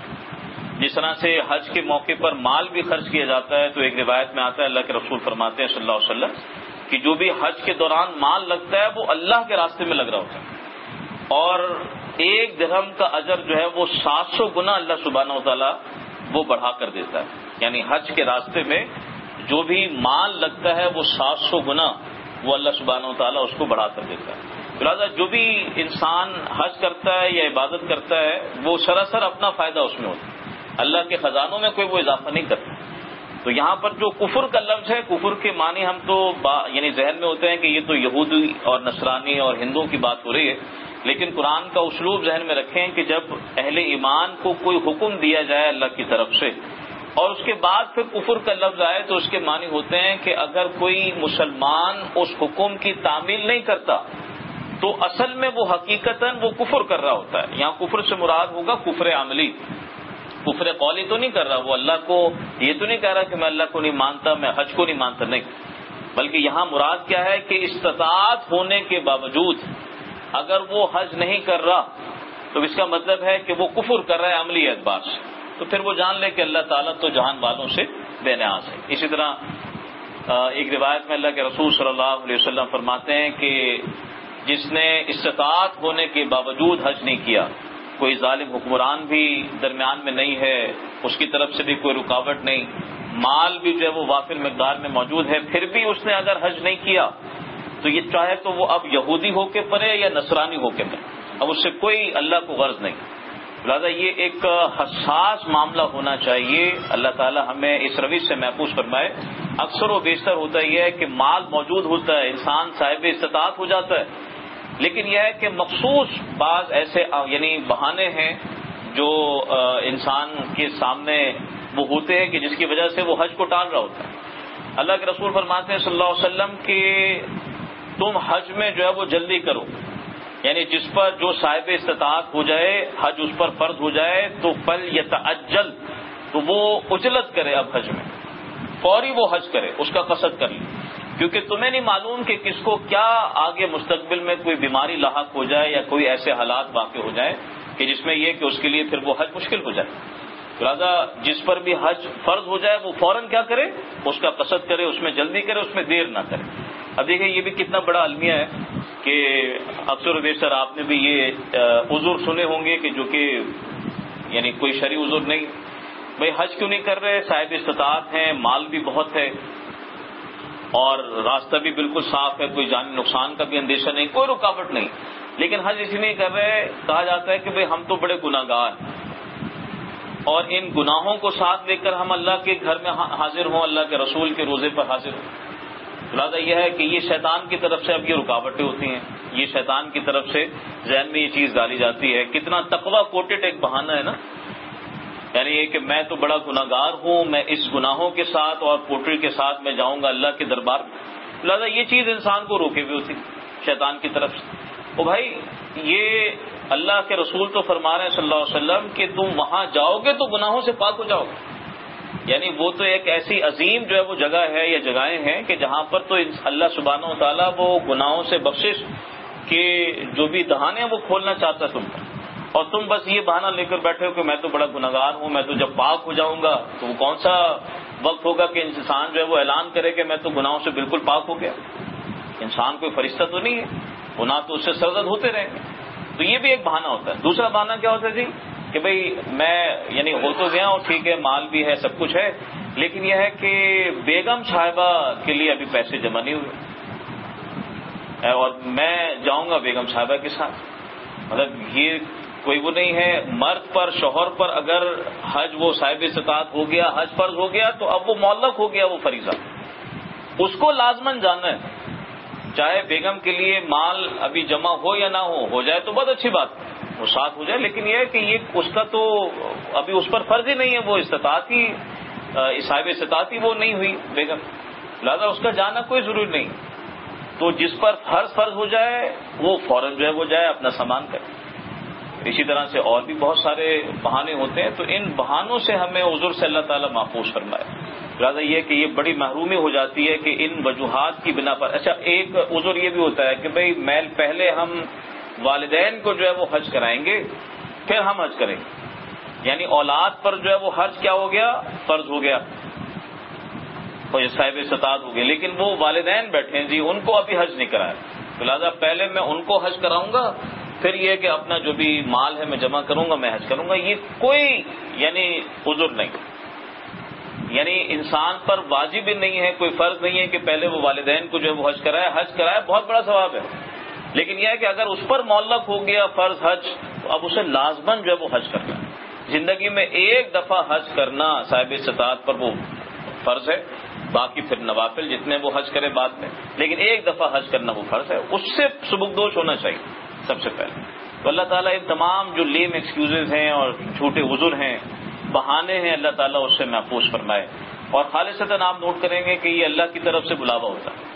جس طرح سے حج کے موقع پر مال بھی خرچ کیا جاتا ہے، تو ایک روایت میں آتا ہے اللہ کے رسول فرماتے ہیں صلی اللہ علیہ وسلم کہ جو بھی حج کے دوران مال لگتا ہے وہ اللہ کے راستے میں لگ رہا ہوتا ہے، اور ایک درہم کا اجر جو ہے وہ 700 گنا اللہ سبحانہ و تعالیٰ وہ بڑھا کر دیتا ہے. یعنی حج کے راستے میں جو بھی مال لگتا ہے وہ 700 گنا وہ اللہ سبحانہ و تعالیٰ اس کو بڑھا کر دیتا ہے. لہٰذا جو بھی انسان حج کرتا ہے یا عبادت کرتا ہے وہ سراسر اپنا فائدہ اس میں ہوتا ہے، اللہ کے خزانوں میں کوئی وہ اضافہ نہیں کرتا. تو یہاں پر جو کفر کا لفظ ہے، کفر کے معنی ہم تو یعنی ذہن میں ہوتے ہیں کہ یہ تو یہودی اور نصرانی اور ہندوؤں کی بات ہو رہی ہے، لیکن قرآن کا اسلوب ذہن میں رکھیں کہ جب اہل ایمان کو کوئی حکم دیا جائے اللہ کی طرف سے اور اس کے بعد پھر کفر کا لفظ آئے تو اس کے معنی ہوتے ہیں کہ اگر کوئی مسلمان اس حکم کی تعمیل نہیں کرتا تو اصل میں وہ حقیقتاً وہ کفر کر رہا ہوتا ہے. یہاں کفر سے مراد ہوگا کفر عملی، کفر قولی تو نہیں کر رہا، وہ اللہ کو یہ تو نہیں کہہ رہا کہ میں اللہ کو نہیں مانتا، میں حج کو نہیں مانتا، نہیں، بلکہ یہاں مراد کیا ہے کہ استطاعت ہونے کے باوجود اگر وہ حج نہیں کر رہا تو اس کا مطلب ہے کہ وہ کفر کر رہا ہے عملی اعتبار سے، تو پھر وہ جان لے کہ اللہ تعالیٰ تو جہان والوں سے بے نیاز ہے. اسی طرح ایک روایت میں اللہ کے رسول صلی اللہ علیہ وسلم فرماتے ہیں کہ جس نے استطاعت ہونے کے باوجود حج نہیں کیا، کوئی ظالم حکمران بھی درمیان میں نہیں ہے، اس کی طرف سے بھی کوئی رکاوٹ نہیں، مال بھی جو ہے وہ وافر مقدار میں موجود ہے، پھر بھی اس نے اگر حج نہیں کیا تو یہ چاہے تو وہ اب یہودی ہو کے پڑے یا نصرانی ہو کے پڑے، اب اس سے کوئی اللہ کو غرض نہیں. لہٰذا یہ ایک حساس معاملہ ہونا چاہیے. اللہ تعالی ہمیں اس روش سے محفوظ فرمائے. اکثر و بیشتر ہوتا یہ ہے کہ مال موجود ہوتا ہے، انسان صاحب استطاعت ہو جاتا ہے، لیکن یہ ہے کہ مخصوص بعض ایسے یعنی بہانے ہیں جو انسان کے سامنے وہ ہوتے ہیں کہ جس کی وجہ سے وہ حج کو ٹال رہا ہوتا ہے. اللہ کے رسول فرماتے ہیں صلی اللہ علیہ وسلم کہ تم حج میں جو ہے وہ جلدی کرو، یعنی جس پر جو صاحب استطاعت ہو جائے، حج اس پر فرض ہو جائے تو فل یتعجل، تو وہ عجلت کرے، اب حج میں فوری وہ حج کرے، اس کا قصد کر لے. کیونکہ تمہیں نہیں معلوم کہ کس کو کیا آگے مستقبل میں کوئی بیماری لاحق ہو جائے یا کوئی ایسے حالات واقع ہو جائیں کہ جس میں یہ کہ اس کے لیے پھر وہ حج مشکل ہو جائے. لہٰذا جس پر بھی حج فرض ہو جائے وہ فوراً کیا کرے, اس کا قصد کرے, اس میں جلدی کرے, اس میں دیر نہ کرے. اب دیکھیں یہ بھی کتنا بڑا المیہ ہے کہ اکثر و بیشتر آپ نے بھی یہ عذر سنے ہوں گے کہ جو کہ یعنی کوئی شرعی عذر نہیں. بھائی حج کیوں نہیں کر رہے؟ صاحب استطاعت ہیں, مال بھی بہت ہے اور راستہ بھی بالکل صاف ہے, کوئی جانی نقصان کا بھی اندیشہ نہیں, کوئی رکاوٹ نہیں, لیکن حج اس لیے نہیں کر رہے. کہا جاتا ہے کہ بھئی ہم تو بڑے گناہ گار ہیں اور ان گناہوں کو ساتھ لے کر ہم اللہ کے گھر میں حاضر ہوں, اللہ کے رسول کے روزے پر حاضر ہوں. لہٰذا یہ ہے کہ یہ شیطان کی طرف سے اب یہ رکاوٹیں ہوتی ہیں, یہ شیطان کی طرف سے ذہن میں یہ چیز ڈالی جاتی ہے. کتنا تقویٰ کوٹڈ ایک بہانہ ہے نا, یعنی یہ کہ میں تو بڑا گناہ گار ہوں, میں اس گناہوں کے ساتھ اور پوٹری کے ساتھ میں جاؤں گا اللہ کے دربار میں. لہٰذا یہ چیز انسان کو روکے ہوئی ہوتی شیطان کی طرف سے. او بھائی یہ اللہ کے رسول تو فرما رہے ہیں صلی اللہ علیہ وسلم کہ تم وہاں جاؤ گے تو گناہوں سے پاک ہو جاؤ گے. یعنی وہ تو ایک ایسی عظیم جو ہے وہ جگہ ہے یا جگہیں ہیں کہ جہاں پر تو اللہ سبحانہ و تعالیٰ وہ گناہوں سے بخشش کے جو بھی دہانے ہیں وہ کھولنا چاہتا ہے تم پر, اور تم بس یہ بہانہ لے کر بیٹھے ہو کہ میں تو بڑا گناہ گار ہوں, میں تو جب پاک ہو جاؤں گا تو وہ کون سا وقت ہوگا کہ انسان جو ہے وہ اعلان کرے کہ میں تو گناہوں سے بالکل پاک ہو گیا. انسان کوئی فرشتہ تو نہیں ہے, گناہ تو اس سے سرزد ہوتے رہیں گے. تو یہ بھی ایک بہانہ ہوتا ہے. دوسرا بہانہ کیا ہوتا ہے جی کہ بھئی میں یعنی ہو تو گیا اور ٹھیک ہے, مال بھی ہے, سب کچھ ہے, لیکن یہ ہے کہ بیگم صاحبہ کے لیے ابھی پیسے جمع نہیں ہوئے اور میں جاؤں گا بیگم صاحبہ کے ساتھ. مطلب یہ کوئی وہ نہیں ہے, مرد پر شوہر پر اگر حج وہ صاحب استطاعت ہو گیا, حج فرض ہو گیا تو اب وہ معلق ہو گیا وہ فریضہ, اس کو لازماً جانا ہے. چاہے بیگم کے لیے مال ابھی جمع ہو یا نہ ہو جائے تو بہت اچھی بات, وہ ساتھ ہو جائے, لیکن یہ ہے کہ یہ اس کا تو ابھی اس پر فرض ہی نہیں ہے, وہ استطاعت ہی صاحب استطاعت ہی وہ نہیں ہوئی بیگم, لہذا اس کا جانا کوئی ضروری نہیں. تو جس پر فرض ہو جائے وہ فوراً جو ہے وہ جائے, اپنا سامان کرے. اسی طرح سے اور بھی بہت سارے بہانے ہوتے ہیں, تو ان بہانوں سے ہمیں عذر سے اللہ تعالیٰ محفوظ فرمائے. لہٰذا یہ کہ یہ بڑی محرومی ہو جاتی ہے کہ ان وجوہات کی بنا پر. اچھا ایک عذر یہ بھی ہوتا ہے کہ بھئی میل پہلے ہم والدین کو جو ہے وہ حج کرائیں گے پھر ہم حج کریں گے, یعنی اولاد پر جو ہے وہ حج کیا ہو گیا, فرض ہو گیا, اور صاحب استطاعت ہو گئی, لیکن وہ والدین بیٹھے ہیں جی ان کو ابھی حج نہیں کرایا, تو لہٰذا پہلے میں ان کو حج کراؤں گا, پھر یہ کہ اپنا جو بھی مال ہے میں جمع کروں گا, میں حج کروں گا. یہ کوئی یعنی عذر نہیں, یعنی انسان پر واجب نہیں ہے, کوئی فرض نہیں ہے کہ پہلے وہ والدین کو جو ہے وہ حج کرائے بہت بڑا ثواب ہے. لیکن یہ ہے کہ اگر اس پر معلق ہو گیا فرض حج, تو اب اسے لازماً جو ہے وہ حج کرنا ہے. زندگی میں ایک دفعہ حج کرنا صاحب استطاعت پر وہ فرض ہے, باقی پھر نوافل جتنے وہ حج کرے بعد میں, لیکن ایک دفعہ حج کرنا وہ فرض ہے, اس سے سبکدوش ہونا چاہیے سب سے پہلے. تو اللہ تعالیٰ ان تمام جو لیم ایکسکیوزز ہیں اور جھوٹے عذر ہیں, بہانے ہیں, اللہ تعالیٰ اس سے محفوظ فرمائے. اور خالصتاً آپ نوٹ کریں گے کہ یہ اللہ کی طرف سے بلاوا ہوتا ہے,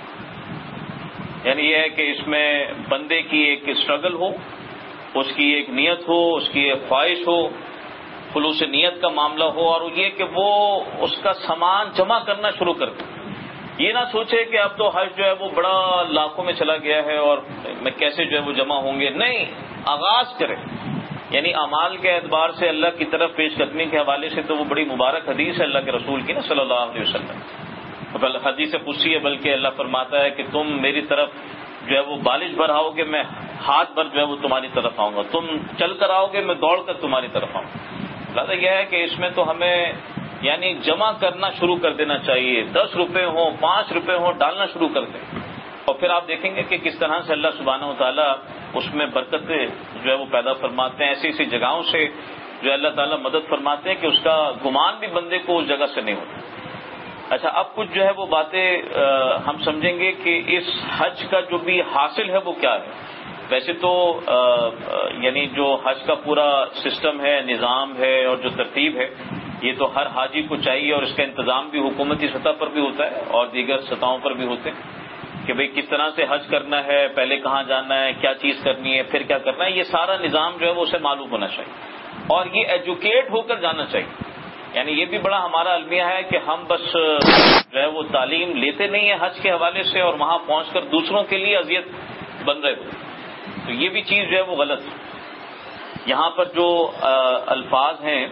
یعنی یہ ہے کہ اس میں بندے کی ایک اسٹرگل ہو, اس کی ایک نیت ہو, اس کی ایک خواہش ہو, خلوص نیت کا معاملہ ہو, اور یہ کہ وہ اس کا سامان جمع کرنا شروع کر دے. یہ نہ سوچے کہ اب تو حج جو ہے وہ بڑا لاکھوں میں چلا گیا ہے اور میں کیسے جو ہے وہ جمع ہوں گے. نہیں, آغاز کرے, یعنی اعمال کے اعتبار سے اللہ کی طرف پیش قدمی کے حوالے سے تو وہ بڑی مبارک حدیث ہے اللہ کے رسول کی نا صلی اللہ علیہ وسلم. حدیث قدسی ہے, بلکہ اللہ فرماتا ہے کہ تم میری طرف جو ہے وہ بالش بھر آؤ گے, میں ہاتھ بھر جو ہے وہ تمہاری طرف آؤں گا, تم چل کر آؤ گے, میں دوڑ کر تمہاری طرف آؤں گا. لہٰذا یہ ہے کہ اس میں تو ہمیں یعنی جمع کرنا شروع کر دینا چاہیے. 10 روپے ہوں, 5 روپے ہوں, ڈالنا شروع کر دیں, اور پھر آپ دیکھیں گے کہ کس طرح سے اللہ سبحانہ و تعالیٰ اس میں برکت جو ہے وہ پیدا فرماتے ہیں. ایسی ایسی جگہوں سے جو اللہ تعالیٰ مدد فرماتے ہیں کہ اس کا گمان بھی بندے کو اس جگہ سے نہیں ہوتا. اچھا اب کچھ جو ہے وہ باتیں ہم سمجھیں گے کہ اس حج کا جو بھی حاصل ہے وہ کیا ہے. ویسے تو یعنی جو حج کا پورا سسٹم ہے, نظام ہے اور جو ترتیب ہے, یہ تو ہر حاجی کو چاہیے, اور اس کا انتظام بھی حکومتی سطح پر بھی ہوتا ہے اور دیگر سطحوں پر بھی ہوتے ہیں کہ بھئی کس طرح سے حج کرنا ہے, پہلے کہاں جانا ہے, کیا چیز کرنی ہے, پھر کیا کرنا ہے. یہ سارا نظام جو ہے وہ اسے معلوم ہونا چاہیے, اور یہ ایجوکیٹ ہو کر جانا چاہیے. یعنی یہ بھی بڑا ہمارا المیہ ہے کہ ہم بس جو ہے وہ تعلیم لیتے نہیں ہیں حج کے حوالے سے اور وہاں پہنچ کر دوسروں کے لیے اذیت بن رہے ہو، تو یہ بھی چیز جو ہے وہ غلط ہے۔ یہاں پر جو الفاظ ہیں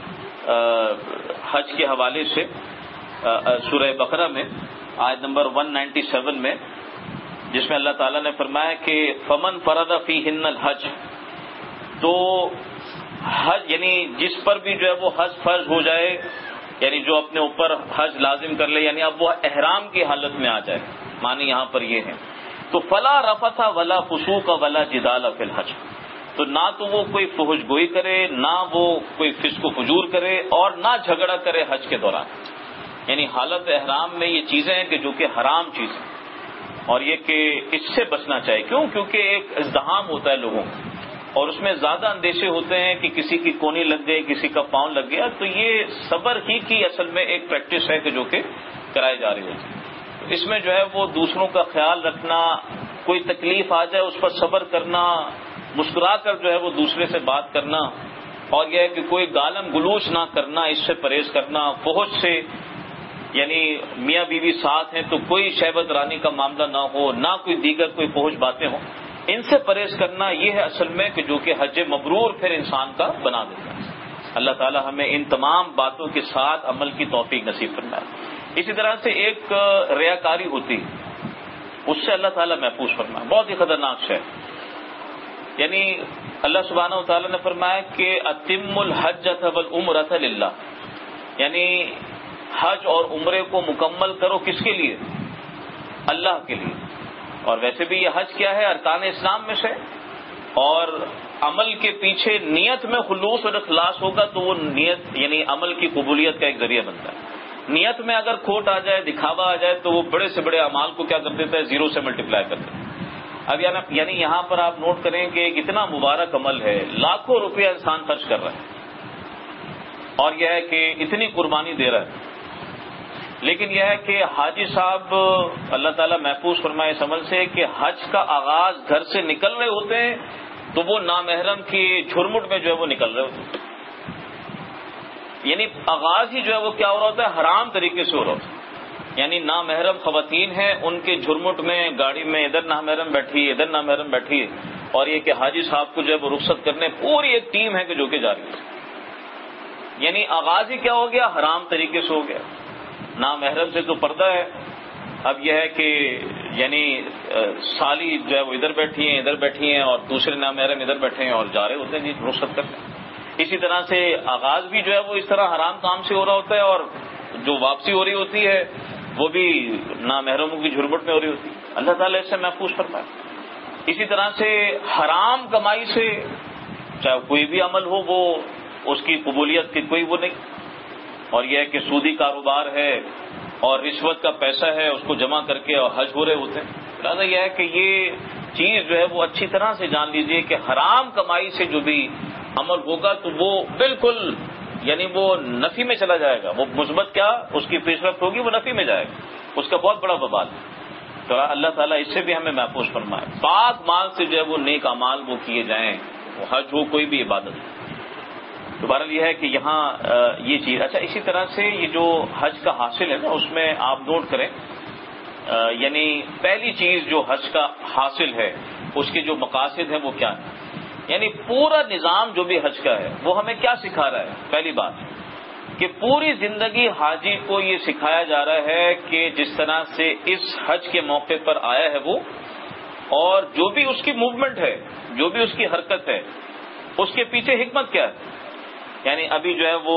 حج کے حوالے سے سورہ بقرہ میں آیت نمبر 197 میں، جس میں اللہ تعالیٰ نے فرمایا کہ فمن فرض فیہن الحج، تو حج یعنی جس پر بھی جو ہے وہ حج فرض ہو جائے، یعنی جو اپنے اوپر حج لازم کر لے، یعنی اب وہ احرام کی حالت میں آ جائے، معنی یہاں پر یہ ہے، تو فلا رفث ولا فسوق ولا جدال فی الحج، تو نہ تو وہ کوئی فحش گوئی کرے، نہ وہ کوئی فسق و فجور کرے، اور نہ جھگڑا کرے حج کے دوران۔ یعنی حالت احرام میں یہ چیزیں ہیں کہ جو کہ حرام چیز ہیں، اور یہ کہ اس سے بچنا چاہیے۔ کیوں؟ کیونکہ ایک ازدحام ہوتا ہے لوگوں کا، اور اس میں زیادہ اندیشے ہوتے ہیں کہ کسی کی کونی لگ گئی، کسی کا پاؤں لگ گیا، تو یہ صبر ہی کی اصل میں ایک پریکٹس ہے کہ جو کہ کرائی جا رہی ہوتی ہے۔ اس میں جو ہے وہ دوسروں کا خیال رکھنا، کوئی تکلیف آ جائے اس پر صبر کرنا، مسکرا کر جو ہے وہ دوسرے سے بات کرنا، اور یہ ہے کہ کوئی گالم گلوچ نہ کرنا، اس سے پرہیز کرنا، فحش سے، یعنی میاں بیوی ساتھ ہیں تو کوئی شہوت رانی کا معاملہ نہ ہو، نہ کوئی دیگر کوئی فحش باتیں ہوں، ان سے پرہیز کرنا، یہ ہے اصل میں کہ جو کہ حج مبرور پھر انسان کا بنا دیتا ہے۔ اللہ تعالی ہمیں ان تمام باتوں کے ساتھ عمل کی توفیق نصیب فرمائے۔ اسی طرح سے ایک ریاکاری ہوتی ہے، اس سے اللہ تعالیٰ محفوظ فرمائے، بہت ہی خطرناک ہے۔ یعنی اللہ سبحانہ و تعالیٰ نے فرمایا کہ اتم الحجۃ والعمرۃ للہ، یعنی حج اور عمرے کو مکمل کرو، کس کے لیے؟ اللہ کے لیے۔ اور ویسے بھی یہ حج کیا ہے؟ ارکان اسلام میں سے، اور عمل کے پیچھے نیت میں خلوص اور اخلاص ہوگا تو وہ نیت یعنی عمل کی قبولیت کا ایک ذریعہ بنتا ہے۔ نیت میں اگر کھوٹ آ جائے، دکھاوا آ جائے، تو وہ بڑے سے بڑے اعمال کو کیا کر دیتا ہے؟ زیرو سے ملٹیپلائی کر دیتا ہے۔ اب یعنی یہاں پر آپ نوٹ کریں کہ اتنا مبارک عمل ہے، لاکھوں روپیہ انسان خرچ کر رہا ہے، اور یہ ہے کہ اتنی قربانی دے رہا ہے، لیکن یہ ہے کہ حاجی صاحب اللہ تعالیٰ محفوظ فرمائے اس عمل سے کہ حج کا آغاز گھر سے نکل رہے ہوتے ہیں تو وہ نامحرم کی جھرمٹ میں جو ہے وہ نکل رہے ہوتے ہیں، یعنی آغاز ہی جو ہے وہ کیا ہو رہا ہوتا ہے؟ حرام طریقے سے ہو رہا ہوتا ہے۔ یعنی نامحرم خواتین ہیں، ان کے جھرمٹ میں گاڑی میں ادھر نامحرم بیٹھی، ادھر نامحرم بیٹھی، اور یہ کہ حاجی صاحب کو جو ہے وہ رخصت کرنے پوری ایک ٹیم ہے کہ جو کہ جا رہی ہے، یعنی آغاز ہی کیا ہو گیا؟ حرام طریقے سے ہو گیا۔ نامحرم سے تو پردہ ہے، اب یہ ہے کہ یعنی سالی جو ہے وہ ادھر بیٹھی ہیں اور دوسرے نامحرم ادھر بیٹھے ہیں اور جا رہے ہوتے ہیں جی رخصت کرنے۔ اسی طرح سے آغاز بھی جو ہے وہ اس طرح حرام کام سے ہو رہا ہوتا ہے، اور جو واپسی ہو رہی ہوتی ہے وہ بھی نامحرموں کی جھرمٹ میں ہو رہی ہوتی ہے۔ اللہ تعالیٰ اس سے محفوظ فرمائے۔ اسی طرح سے حرام کمائی سے چاہے کوئی بھی عمل ہو، وہ اس کی قبولیت کی کوئی وہ نہیں، اور یہ ہے کہ سودی کاروبار ہے اور رشوت کا پیسہ ہے، اس کو جمع کر کے اور حج ہو رہے ہوتے ہیں۔ لہٰذا یہ ہے کہ یہ چیز جو ہے وہ اچھی طرح سے جان لیجئے کہ حرام کمائی سے جو بھی عمل ہوگا تو وہ بالکل یعنی وہ نفی میں چلا جائے گا، وہ مثبت کیا اس کی پیش رفت ہوگی، وہ نفی میں جائے گا، اس کا بہت بڑا وبال ہے۔ تو اللہ تعالیٰ اس سے بھی ہمیں محفوظ فرمائے۔ پاک مال سے جو ہے وہ نیک اعمال وہ کیے جائیں، وہ حج ہو کوئی بھی عبادت ہو۔ دوبارہ یہ ہے کہ یہاں یہ چیز اچھا، اسی طرح سے یہ جو حج کا حاصل ہے نا، اس میں آپ نوٹ کریں، یعنی پہلی چیز جو حج کا حاصل ہے اس کے جو مقاصد ہیں وہ کیا ہے؟ یعنی پورا نظام جو بھی حج کا ہے وہ ہمیں کیا سکھا رہا ہے؟ پہلی بات کہ پوری زندگی حاجی کو یہ سکھایا جا رہا ہے کہ جس طرح سے اس حج کے موقع پر آیا ہے وہ، اور جو بھی اس کی موومنٹ ہے، جو بھی اس کی حرکت ہے، اس کے پیچھے حکمت کیا ہے۔ یعنی ابھی جو ہے وہ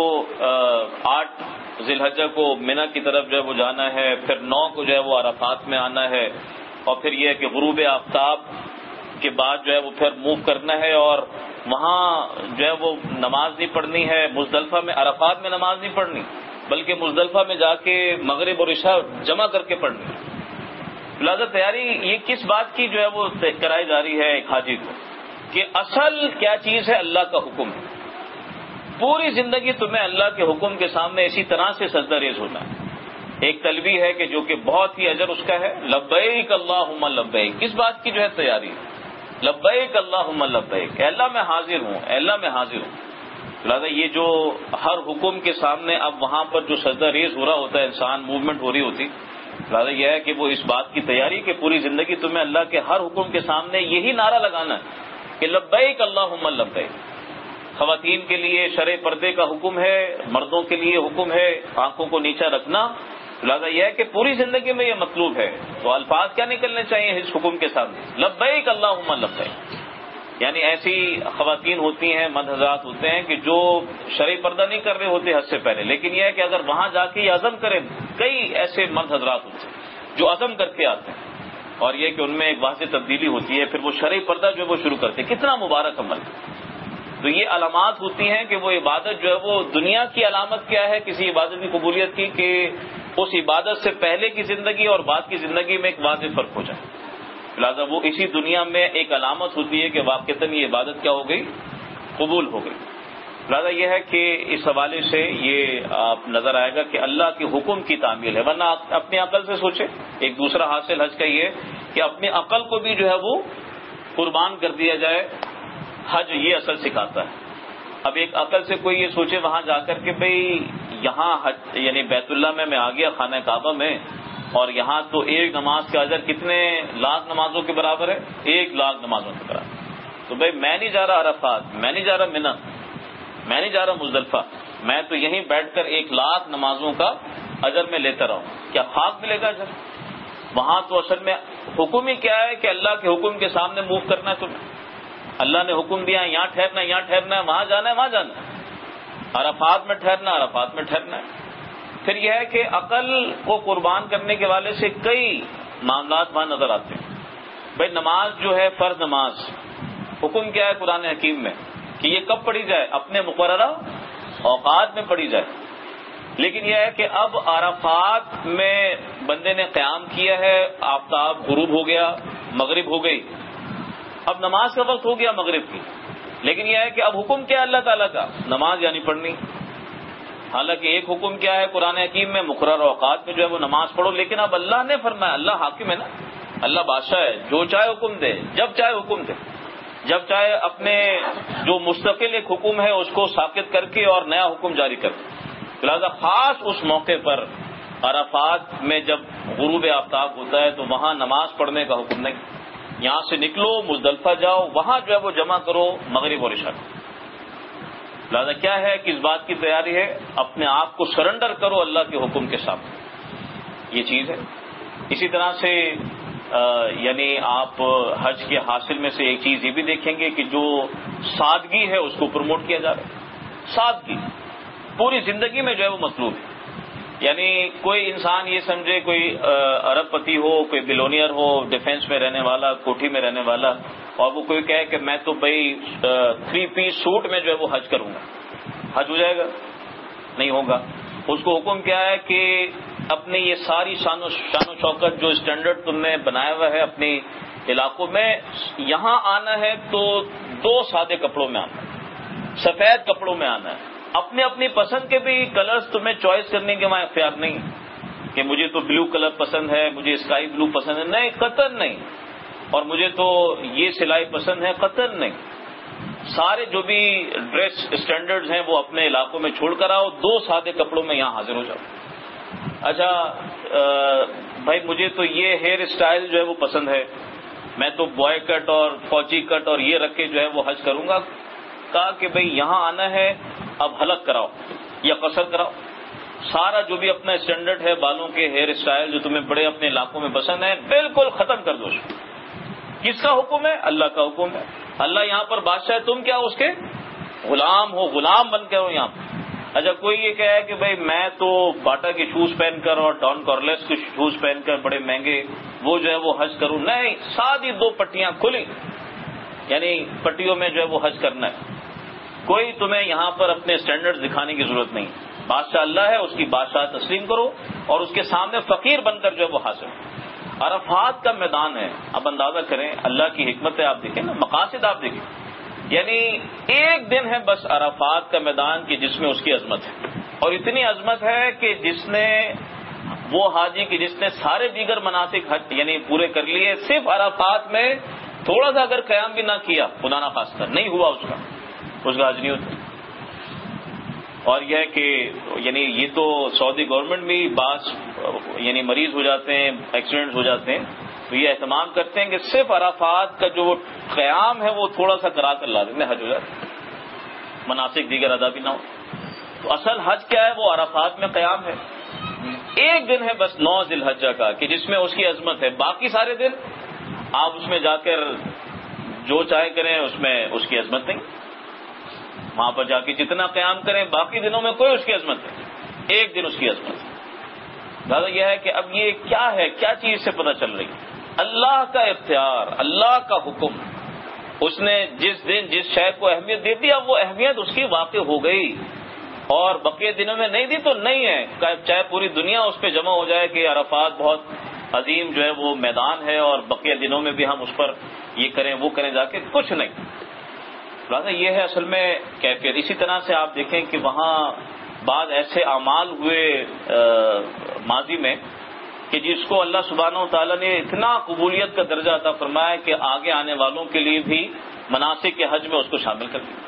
8 ذی الحجہ کو منی کی طرف جو ہے وہ جانا ہے، پھر 9 کو جو ہے وہ عرفات میں آنا ہے، اور پھر یہ کہ غروب آفتاب کے بعد جو ہے وہ پھر موو کرنا ہے، اور وہاں جو ہے وہ نماز نہیں پڑھنی ہے مزدلفہ میں، عرفات میں نماز نہیں پڑھنی بلکہ مزدلفہ میں جا کے مغرب اور عشاء جمع کر کے پڑھنی۔ لہٰذا تیاری یہ کس بات کی جو ہے وہ کرائی جا رہی ہے ایک حاجی کو کہ اصل کیا چیز ہے؟ اللہ کا حکم ہے۔ پوری زندگی تمہیں اللہ کے حکم کے سامنے اسی طرح سے سجدہ ریز ہونا ہے۔ ایک تلبیہ ہے کہ جو کہ بہت ہی اجر اس کا ہے، لبیک اللہم لبیک، کس بات کی جو ہے تیاری؟ لبیک اللہم لبیک، اے اللہ میں حاضر ہوں، اے اللہ میں حاضر ہوں۔ لہٰذا یہ جو ہر حکم کے سامنے اب وہاں پر جو سجدہ ریز ہو رہا ہوتا ہے انسان، موومنٹ ہو رہی ہوتی، لہٰذا یہ ہے کہ وہ اس بات کی تیاری کہ پوری زندگی تمہیں اللہ کے ہر حکم کے سامنے یہی نعرہ لگانا ہے کہ لبیک اللہم لبیک۔ خواتین کے لیے شرع پردے کا حکم ہے، مردوں کے لیے حکم ہے آنکھوں کو نیچا رکھنا، لہٰذا یہ ہے کہ پوری زندگی میں یہ مطلوب ہے۔ تو الفاظ کیا نکلنے چاہیے اس حکم کے سامنے؟ لبیک اللہم لبیک۔ یعنی ایسی خواتین ہوتی ہیں، مرد حضرات ہوتے ہیں کہ جو شرعی پردہ نہیں کر رہے ہوتے حد سے پہلے، لیکن یہ ہے کہ اگر وہاں جا کے یہ عزم کریں، کئی ایسے مرد حضرات ہوتے ہیں جو عزم کر کے آتے ہیں اور یہ کہ ان میں ایک واضح تبدیلی ہوتی ہے، پھر وہ شرعی پردہ جو ہے وہ شروع کرتے ہیں، کتنا مبارک عمل۔ تو یہ علامات ہوتی ہیں کہ وہ عبادت جو ہے وہ دنیا کی علامت کیا ہے کسی عبادت کی قبولیت کی، کہ اس عبادت سے پہلے کی زندگی اور بعد کی زندگی میں ایک واضح فرق ہو جائے، لہٰذا وہ اسی دنیا میں ایک علامت ہوتی ہے کہ واقعتاً یہ عبادت کیا ہو گئی، قبول ہو گئی۔ لہٰذا یہ ہے کہ اس حوالے سے یہ آپ نظر آئے گا کہ اللہ کے حکم کی تعمیل ہے، ورنہ آپ اپنی عقل سے سوچیں۔ ایک دوسرا حاصل حج کا یہ کہ اپنی عقل کو بھی جو ہے وہ قربان کر دیا جائے، حج یہ اصل سکھاتا ہے۔ اب ایک عقل سے کوئی یہ سوچے وہاں جا کر کہ بھئی یہاں حج یعنی بیت اللہ میں آ گیا خانہ کعبہ میں، اور یہاں تو ایک نماز کا اجر کتنے لاکھ نمازوں کے برابر ہے، 1,00,000 نمازوں کے برابر۔ تو بھئی میں نہیں جا رہا عرفات، میں نہیں جا رہا منی، میں نہیں جا رہا مزدلفہ، میں تو یہیں بیٹھ کر 1,00,000 نمازوں کا اجر میں لیتا رہوں، کیا خاک ملے گا اجر؟ وہاں تو اصل میں حکم ہی کیا ہے کہ اللہ کے حکم کے سامنے موو کرنا ہے تمہیں۔ اللہ نے حکم دیا ہے یہاں ٹھہرنا ہے، یہاں ٹھہرنا ہے، وہاں جانا ہے، وہاں جانا ہے، عرفات میں ٹھہرنا ہے، عرفات میں ٹھہرنا ہے۔ پھر یہ ہے کہ عقل کو قربان کرنے کے والے سے کئی معاملات وہاں نظر آتے ہیں۔ بھائی نماز جو ہے فرض نماز، حکم کیا ہے قرآن حکیم میں کہ یہ کب پڑھی جائے؟ اپنے مقررہ اوقات میں پڑھی جائے۔ لیکن یہ ہے کہ اب عرفات میں بندے نے قیام کیا ہے، آفتاب غروب ہو گیا، مغرب ہو گئی، اب نماز کا وقت ہو گیا مغرب کی، لیکن یہ ہے کہ اب حکم کیا ہے اللہ تعالیٰ کا؟ نماز یعنی پڑھنی۔ حالانکہ ایک حکم کیا ہے قرآن حکیم میں، مقرر اوقات میں جو ہے وہ نماز پڑھو، لیکن اب اللہ نے فرمایا، اللہ حاکم ہے نا، اللہ بادشاہ ہے، جو چاہے حکم دے، جب چاہے حکم دے، جب چاہے اپنے جو مستقل ایک حکم ہے اس کو ساقط کر کے اور نیا حکم جاری کر دے۔ لہٰذا خاص اس موقع پر عرفات میں جب غروب آفتاب ہوتا ہے تو وہاں نماز پڑھنے کا حکم نہیں، یہاں سے نکلو مزدلفہ جاؤ، وہاں جو ہے وہ جمع کرو مغرب اور عشاء۔ لہٰذا کیا ہے کہ اس بات کی تیاری ہے اپنے آپ کو سرنڈر کرو اللہ کے حکم کے سامنے، یہ چیز ہے۔ اسی طرح سے یعنی آپ حج کے حاصل میں سے ایک چیز یہ بھی دیکھیں گے کہ جو سادگی ہے اس کو پروموٹ کیا جا رہا ہے۔ سادگی پوری زندگی میں جو ہے وہ مطلوب ہے، یعنی کوئی انسان یہ سمجھے کوئی ارب پتی ہو، کوئی بلونیئر ہو، ڈیفینس میں رہنے والا، کوٹھی میں رہنے والا، اور وہ کوئی کہے کہ میں تو بھائی 3 پیس سوٹ میں جو ہے وہ حج کروں گا، حج ہو جائے گا؟ نہیں ہوگا۔ اس کو حکم کیا ہے کہ اپنے یہ ساری شان و شوکت جو اسٹینڈرڈ تم نے بنایا ہوا ہے اپنے علاقوں میں، یہاں آنا ہے تو 2 سادے کپڑوں میں آنا ہے، سفید کپڑوں میں آنا ہے۔ اپنے اپنی پسند کے بھی کلرز تمہیں چوائس کرنے کے وہاں اختیار نہیں کہ مجھے تو بلو کلر پسند ہے، مجھے اسکائی بلو پسند ہے، نہیں، قطعاً نہیں، اور مجھے تو یہ سلائی پسند ہے، قطعاً نہیں۔ سارے جو بھی ڈریس اسٹینڈرڈز ہیں وہ اپنے علاقوں میں چھوڑ کر آؤ، 2 سادے کپڑوں میں یہاں حاضر ہو جاؤ۔ اچھا بھائی مجھے تو یہ ہیئر اسٹائل جو ہے وہ پسند ہے، میں تو بوائے کٹ اور فوجی کٹ اور یہ رکھ کے جو ہے وہ حج کروں گا۔ کہا کہ بھئی یہاں آنا ہے اب حلق کراؤ یا قصر کراؤ، سارا جو بھی اپنا اسٹینڈرڈ ہے بالوں کے ہیئر اسٹائل جو تمہیں بڑے اپنے علاقوں میں پسند ہے بالکل ختم کر دو۔ کس کا حکم ہے؟ اللہ کا حکم ہے۔ اللہ یہاں پر بادشاہ ہے، تم کیا اس کے غلام ہو، غلام بن کے ہو یہاں پر۔ اچھا کوئی یہ کہے کہ بھئی میں تو باٹا کے شوز پہن کر اور ڈان کارلس کے شوز پہن کر بڑے مہنگے وہ جو ہے وہ حج کروں، نہیں، سادی 2 پٹیاں کھلی، یعنی پٹیوں میں جو ہے وہ حج کرنا ہے۔ کوئی تمہیں یہاں پر اپنے اسٹینڈرڈ دکھانے کی ضرورت نہیں، بادشاہ اللہ ہے، اس کی بادشاہ تسلیم کرو اور اس کے سامنے فقیر بن کر جو ہے وہ حاضر۔ عرفات کا میدان ہے، اب اندازہ کریں اللہ کی حکمت ہے، آپ دیکھیں نا، مقاصد آپ دیکھیں، یعنی ایک دن ہے بس عرفات کا میدان کی جس میں اس کی عظمت ہے، اور اتنی عظمت ہے کہ جس نے وہ حاجی کی جس نے سارے دیگر مناسک حج یعنی پورے کر لیے، صرف عرفات میں تھوڑا سا اگر قیام بھی نہ کیا خدا نہ خواستہ نہیں ہوا اس کا حج نہیں ہوتا۔ اور یہ ہے کہ یعنی یہ تو سعودی گورنمنٹ بھی بعض یعنی مریض ہو جاتے ہیں، ایکسیڈنٹ ہو جاتے ہیں، تو یہ اہتمام کرتے ہیں کہ صرف عرفات کا جو قیام ہے وہ تھوڑا سا کرا کر لا دیں، حج ہو جاتا، مناسک دیگر ادا بھی نہ ہو۔ تو اصل حج کیا ہے؟ وہ عرفات میں قیام ہے۔ ایک دن ہے بس 9 ذی الحجہ کا کہ جس میں اس کی عظمت ہے، باقی سارے دن آپ اس میں جا کر جو چاہے کریں، اس میں اس کی عظمت نہیں۔ وہاں پر جا کے جتنا قیام کریں باقی دنوں میں کوئی اس کی عظمت نہیں، ایک دن اس کی عظمت ہے۔ لہٰذا یہ ہے کہ اب یہ کیا ہے، کیا چیز سے پتہ چل رہی ہے؟ اللہ کا اختیار، اللہ کا حکم، اس نے جس دن جس شے کو اہمیت دے دی، اب وہ اہمیت اس کی واقع ہو گئی، اور بقیہ دنوں میں نہیں دی تو نہیں ہے، چاہے پوری دنیا اس پہ جمع ہو جائے کہ عرفات بہت عظیم جو ہے وہ میدان ہے اور بقیہ دنوں میں بھی ہم اس پر یہ کریں وہ کریں، جا کے کچھ نہیں۔ لہٰذا یہ ہے اصل میں کیفیت۔ اسی طرح سے آپ دیکھیں کہ وہاں بعض ایسے اعمال ہوئے ماضی میں کہ جس کو اللہ سبحانہ و تعالیٰ نے اتنا قبولیت کا درجہ عطا فرمایا کہ آگے آنے والوں کے لیے بھی مناسک کے حج میں اس کو شامل کر دیا۔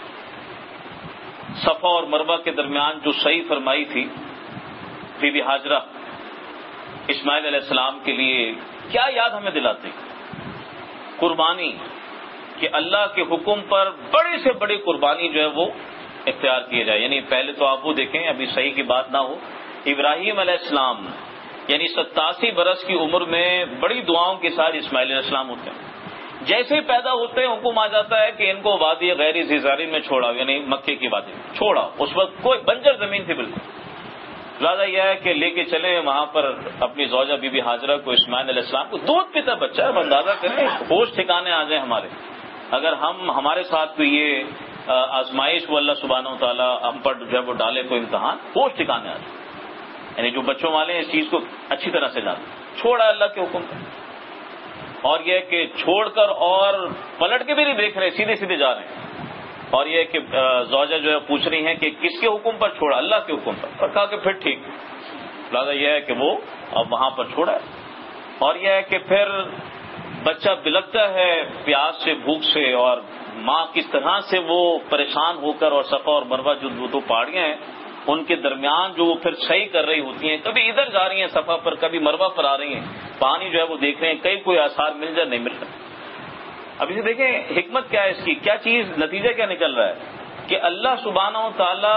صفا اور مروہ کے درمیان جو صحیح فرمائی تھی بی بی ہاجرہ اسماعیل علیہ السلام کے لیے، کیا یاد ہمیں دلاتی؟ قربانی، کہ اللہ کے حکم پر بڑی سے بڑی قربانی جو ہے وہ اختیار کیے جائے۔ یعنی پہلے تو آپ وہ دیکھیں، ابھی صحیح کی بات نہ ہو، ابراہیم علیہ السلام یعنی 87 برس کی عمر میں بڑی دعاؤں کے ساتھ اسماعیل علیہ السلام ہوتے ہیں، جیسے ہی پیدا ہوتے ہیں حکم آ جاتا ہے کہ ان کو وادی غیر ذی زرع میں چھوڑا، یعنی مکے کی وادی چھوڑا، اس وقت کوئی بنجر زمین تھی بالکل۔ زیادہ یہ ہے کہ لے کے چلے وہاں پر اپنی زوجہ بی بی ہاجرہ کو، اسماعیل علیہ السلام کو، دودھ پیتا بچہ ہے، اندازہ کریں ہوش ٹھکانے آ جائیں ہمارے، اگر ہمارے ساتھ کوئی یہ آزمائش وہ اللہ سبحانہ و تعالیٰ ہم پر جو ہے وہ ڈالے کوئی امتحان، ہوش ٹھکانے آ جائے، یعنی جو بچوں والے ہیں اس چیز کو اچھی طرح سے جانتے، چھوڑا اللہ کے حکم پر، اور یہ کہ چھوڑ کر اور پلٹ کے بھی نہیں دیکھ رہے، سیدھے سیدھے جا رہے ہیں، اور یہ کہ زوجہ جو ہے پوچھ رہی ہیں کہ کس کے حکم پر چھوڑا؟ اللہ کے حکم پر، اور کہا کہ پھر ٹھیک۔ لہٰذا یہ ہے کہ وہ اب وہاں پر چھوڑا ہے، اور یہ ہے کہ پھر بچہ بلکتا ہے پیاس سے، بھوک سے، اور ماں کس طرح سے وہ پریشان ہو کر، اور صفا اور مروہ جو دو پہاڑیاں ہیں ان کے درمیان جو وہ پھر صحیح کر رہی ہوتی ہیں، کبھی ادھر جا رہی ہیں صفا پر، کبھی مروہ پر آ رہی ہیں، پانی جو ہے وہ دیکھ رہے ہیں، کہیں کوئی آثار مل جائے، نہیں مل رہا۔ اب اسے دیکھیں حکمت کیا ہے اس کی، کیا چیز، نتیجہ کیا نکل رہا ہے کہ اللہ سبحانہ و تعالی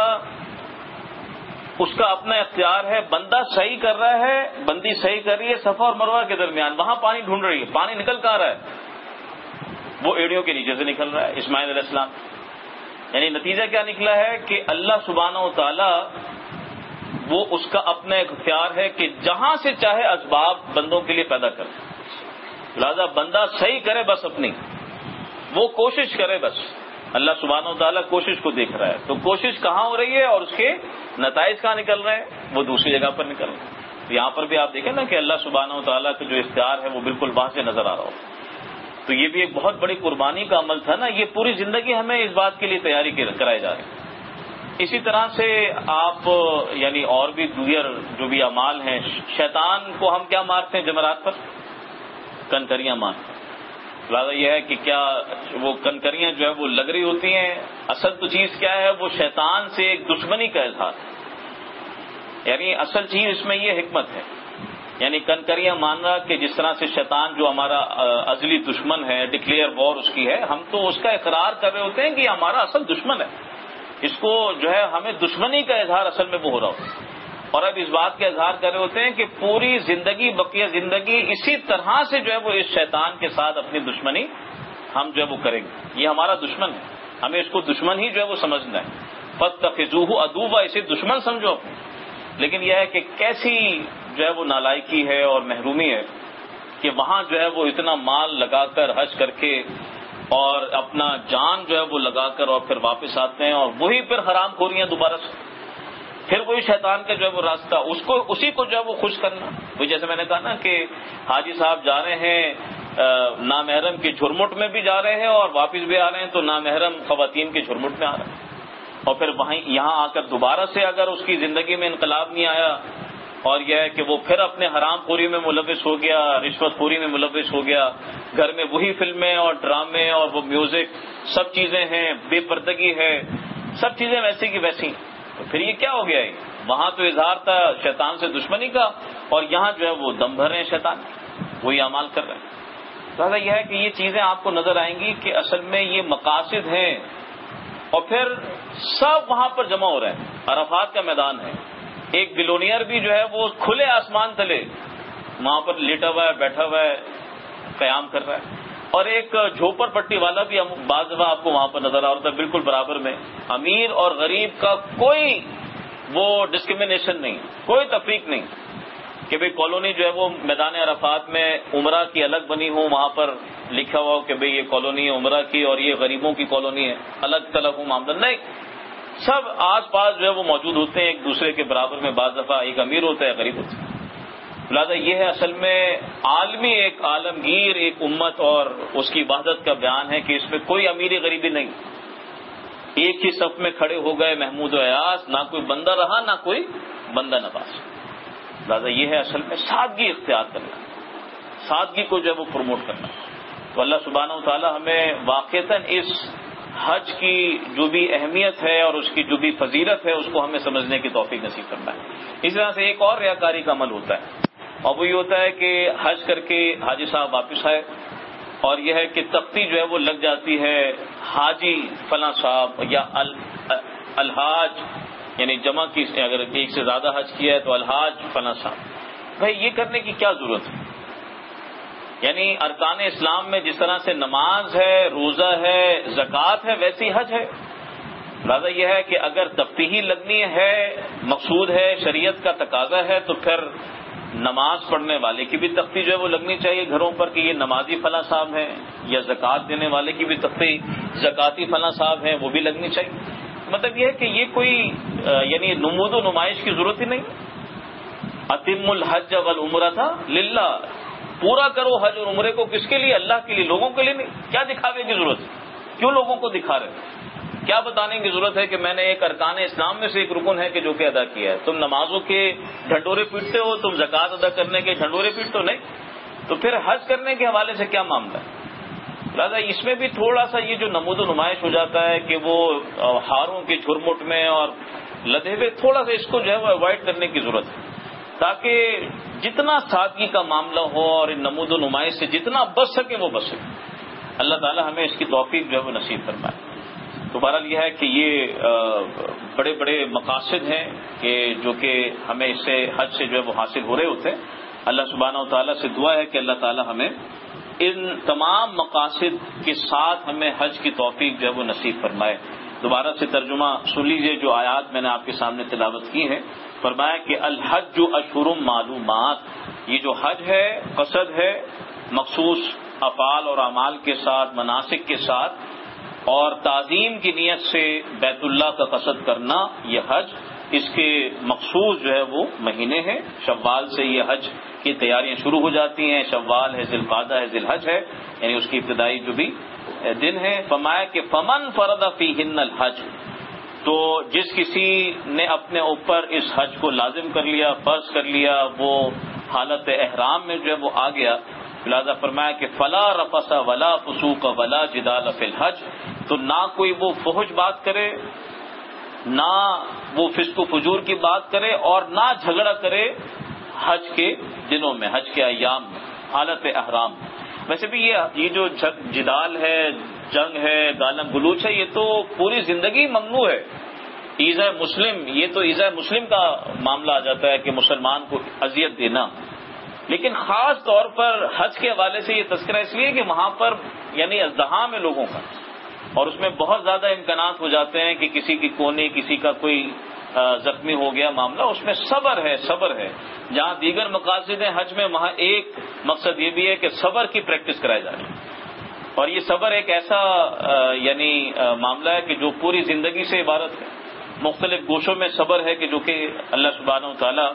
اس کا اپنا اختیار ہے، بندہ صحیح کر رہا ہے، بندی صحیح کر رہی ہے صفا اور مروہ کے درمیان، وہاں پانی ڈھونڈ رہی ہے، پانی نکل کہاں رہا ہے؟ وہ ایڑیوں کے نیچے سے نکل رہا ہے، اسماعیل علیہ السلام۔ یعنی نتیجہ کیا نکلا ہے کہ اللہ سبحانہ و تعالی وہ اس کا اپنا اختیار ہے کہ جہاں سے چاہے اسباب بندوں کے لیے پیدا کرے، لہذا بندہ صحیح کرے بس، اپنی وہ کوشش کرے بس، اللہ سبحانہ و تعالیٰ کوشش کو دیکھ رہا ہے، تو کوشش کہاں ہو رہی ہے اور اس کے نتائج کہاں نکل رہے ہیں؟ وہ دوسری جگہ پر نکل رہے ہیں۔ تو یہاں پر بھی آپ دیکھیں نا کہ اللہ سبحانہ و تعالیٰ کا جو اختیار ہے وہ بالکل واضح نظر آ رہا ہو، تو یہ بھی ایک بہت بڑی قربانی کا عمل تھا نا، یہ پوری زندگی ہمیں اس بات کے لیے تیاری کرائے جا رہے ہیں۔ اسی طرح سے آپ یعنی اور بھی دیگر جو بھی اعمال ہیں، شیطان کو ہم کیا مارتے ہیں جمرات پر؟ کنکریاں مارتے ہیں۔ لہٰذا یہ ہے کہ کیا وہ کنکریاں جو ہے وہ لگ رہی ہوتی ہیں، اصل تو چیز کیا ہے؟ وہ شیطان سے ایک دشمنی کا اظہار، یعنی اصل چیز اس میں یہ حکمت ہے، یعنی کنکریاں ماننا کہ جس طرح سے شیطان جو ہمارا ازلی دشمن ہے، ڈکلیئر وار اس کی ہے، ہم تو اس کا اقرار کر رہے ہوتے ہیں کہ یہ ہمارا اصل دشمن ہے، اس کو جو ہے ہمیں دشمنی کا اظہار اصل میں وہ ہو رہا ہوتا ہے، اور اب اس بات کا اظہار کر رہے ہوتے ہیں کہ پوری زندگی، بقیہ زندگی اسی طرح سے جو ہے وہ اس شیطان کے ساتھ اپنی دشمنی ہم جو ہے وہ کریں گے، یہ ہمارا دشمن ہے، ہمیں اس کو دشمن ہی جو ہے وہ سمجھنا ہے، فاتخذوہ عدوا، اسے دشمن سمجھو اپنے۔ لیکن یہ ہے کہ کیسی جو ہے وہ نالائکی ہے اور محرومی ہے کہ وہاں جو ہے وہ اتنا مال لگا کر حج کر کے اور اپنا جان جو ہے وہ لگا کر اور پھر واپس آتے ہیں، اور وہی پھر حرام خوریاں دوبارہ سے، پھر وہی شیطان کا جو ہے وہ راستہ، اسی کو جو ہے وہ خوش کرنا۔ وہی جیسے میں نے کہا نا کہ حاجی صاحب جا رہے ہیں نامحرم کی جھرمٹ میں بھی جا رہے ہیں اور واپس بھی آ رہے ہیں تو نامحرم خواتین کی جھرمٹ میں آ رہے ہیں، اور پھر یہاں آ کر دوبارہ سے اگر اس کی زندگی میں انقلاب نہیں آیا اور یہ ہے کہ وہ پھر اپنے حرام خوری میں ملوث ہو گیا، رشوت خوری میں ملوث ہو گیا، گھر میں وہی فلمیں اور ڈرامے اور وہ میوزک سب چیزیں ہیں، بے پردگی ہے، سب چیزیں ویسی کی ویسی، تو پھر یہ کیا ہو گیا ہے؟ وہاں تو اظہار تھا شیطان سے دشمنی کا، اور یہاں جو ہے وہ دم بھر رہے ہیں شیطان، وہی اعمال کر رہے ہیں۔ لہٰذا یہ ہے کہ یہ چیزیں آپ کو نظر آئیں گی کہ اصل میں یہ مقاصد ہیں، اور پھر سب وہاں پر جمع ہو رہے ہیں۔ عرفات کا میدان ہے، ایک بلونیئر بھی جو ہے وہ کھلے آسمان تلے وہاں پر لیٹا ہوا ہے، بیٹھا ہوا ہے، قیام کر رہا ہے، اور ایک جھوپڑ پٹی والا بھی بعض دفعہ آپ کو وہاں پر نظر آ رہا ہے، بالکل برابر میں۔ امیر اور غریب کا کوئی وہ ڈسکریمنیشن نہیں، کوئی تفریق نہیں کہ بھئی کالونی جو ہے وہ میدان عرفات میں عمرہ کی الگ بنی ہو، وہاں پر لکھا ہوا ہو کہ بھئی یہ کالونی ہے عمرہ کی اور یہ غریبوں کی کالونی ہے، الگ تلگ ہو معاملہ نہیں، سب آس پاس جو ہے وہ موجود ہوتے ہیں ایک دوسرے کے برابر میں۔ بعض دفعہ ایک امیر ہوتا ہے، غریب ہوتا ہے۔ لہٰذا یہ ہے اصل میں عالمی ایک عالمگیر ایک امت اور اس کی وحدت کا بیان ہے کہ اس میں کوئی امیری غریبی نہیں، ایک ہی صف میں کھڑے ہو گئے محمود و ایاز، نہ کوئی بندہ رہا نہ کوئی بندہ نواز۔ لہٰذا یہ ہے اصل میں سادگی اختیار کرنا، سادگی کو جو ہے وہ پروموٹ کرنا۔ تو اللہ سبحانہ و تعالی ہمیں واقعتاً اس حج کی جو بھی اہمیت ہے اور اس کی جو بھی فضیلت ہے اس کو ہمیں سمجھنے کی توفیق نصیب کرنا ہے۔ اس طرح سے ایک اور ریاکاری کا عمل ہوتا ہے، اور وہ یہ ہوتا ہے کہ حج کر کے حاجی صاحب واپس آئے اور یہ ہے کہ تختی جو ہے وہ لگ جاتی ہے حاجی فلاں صاحب یا الحاج، یعنی جمع کی اگر ایک سے زیادہ حج کیا ہے تو الحاج فلاں صاحب۔ بھائی یہ کرنے کی کیا ضرورت ہے؟ یعنی ارکان اسلام میں جس طرح سے نماز ہے، روزہ ہے، زکوٰۃ ہے، ویسی حج ہے۔ لہٰذا یہ ہے کہ اگر تختی ہی لگنی ہے، مقصود ہے، شریعت کا تقاضا ہے، تو پھر نماز پڑھنے والے کی بھی تختی جو ہے وہ لگنی چاہیے گھروں پر کہ یہ نمازی فلاں صاحب ہیں، یا زکوٰۃ دینے والے کی بھی تختی زکاتی فلاں صاحب ہیں وہ بھی لگنی چاہیے۔ مطلب یہ ہے کہ یہ کوئی یعنی نمود و نمائش کی ضرورت ہی نہیں۔ اتم الحج والعمرۃ للہ، پورا کرو حج اور عمرے کو کس کے لیے؟ اللہ کے لیے، لوگوں کے لیے نہیں۔ کیا دکھاوے کی ضرورت ہے؟ کیوں لوگوں کو دکھا رہے ہیں؟ کیا بتانے کی ضرورت ہے کہ میں نے ایک ارکان اسلام میں سے ایک رکن ہے کہ جو کہ ادا کیا ہے؟ تم نمازوں کے ڈھنڈورے پیٹتے ہو، تم زکوٰۃ ادا کرنے کے ڈھنڈورے پیٹتے ہو نہیں، تو پھر حج کرنے کے حوالے سے کیا معاملہ ہے؟ لہٰذا اس میں بھی تھوڑا سا یہ جو نمود و نمائش ہو جاتا ہے کہ وہ ہاروں کی جھرمٹ میں اور لدے ہوئے، تھوڑا سا اس کو جو ہے وہ اوائڈ کرنے کی ضرورت ہے، تاکہ جتنا سادگی کا معاملہ ہو اور ان نمود و نمائش سے جتنا بچ سکے وہ بچ سکے۔ اللہ تعالی ہمیں اس کی توفیق جو ہے وہ نصیب فرمائے۔ تو بہرحال یہ ہے کہ یہ بڑے بڑے مقاصد ہیں کہ جو کہ ہمیں اس سے حج سے جو ہے وہ حاصل ہو رہے ہوتے ہیں۔ اللہ سبحانہ و تعالیٰ سے دعا ہے کہ اللہ تعالیٰ ہمیں ان تمام مقاصد کے ساتھ ہمیں حج کی توفیق جو ہے وہ نصیب فرمائے۔ دوبارہ سے ترجمہ سن لیجیے جو آیات میں نے آپ کے سامنے تلاوت کی ہیں۔ فرمایا کہ الحج اشہر معلومات، یہ جو حج ہے قصد ہے مخصوص افعال اور اعمال کے ساتھ، مناسک کے ساتھ، اور تعظیم کی نیت سے بیت اللہ کا قصد کرنا، یہ حج اس کے مخصوص جو ہے وہ مہینے ہیں۔ شوال سے یہ حج کی تیاریاں شروع ہو جاتی ہیں، شوال ہے، ذی القعدہ ہے، ذی الحج ہے، یعنی اس کی ابتدائی جو بھی دن ہے۔ فرمایا کہ فمن فرض فیہن الحج، تو جس کسی نے اپنے اوپر اس حج کو لازم کر لیا، فرض کر لیا، وہ حالت احرام میں جو ہے وہ آ گیا، لہذا فرمایا کہ فلا رفث ولا فسوق ولا جدال فی الحج، تو نہ کوئی وہ فحش بات کرے، نہ وہ فسق و فجور کی بات کرے، اور نہ جھگڑا کرے حج کے دنوں میں، حج کے ایام میں، حالت احرام میں۔ ویسے بھی یہ جو جدال ہے، جنگ ہے، گالم گلوچ ہے، یہ تو پوری زندگی ممنوع ہے۔ ایذاء مسلم، یہ تو ایذاء مسلم کا معاملہ آ جاتا ہے کہ مسلمان کو اذیت دینا، لیکن خاص طور پر حج کے حوالے سے یہ تذکرہ اس لیے کہ وہاں پر یعنی ازدحام ہے لوگوں کا، اور اس میں بہت زیادہ امکانات ہو جاتے ہیں کہ کسی کی کونی، کسی کا کوئی زخمی ہو گیا معاملہ، اس میں صبر ہے۔ جہاں دیگر مقاصد ہیں حج میں، وہاں ایک مقصد یہ بھی ہے کہ صبر کی پریکٹس کرائی جا رہی ہے، اور یہ صبر ایک ایسا یعنی معاملہ ہے کہ جو پوری زندگی سے عبارت ہے۔ مختلف گوشوں میں صبر ہے کہ جو کہ اللہ سبحانہ و تعالیٰ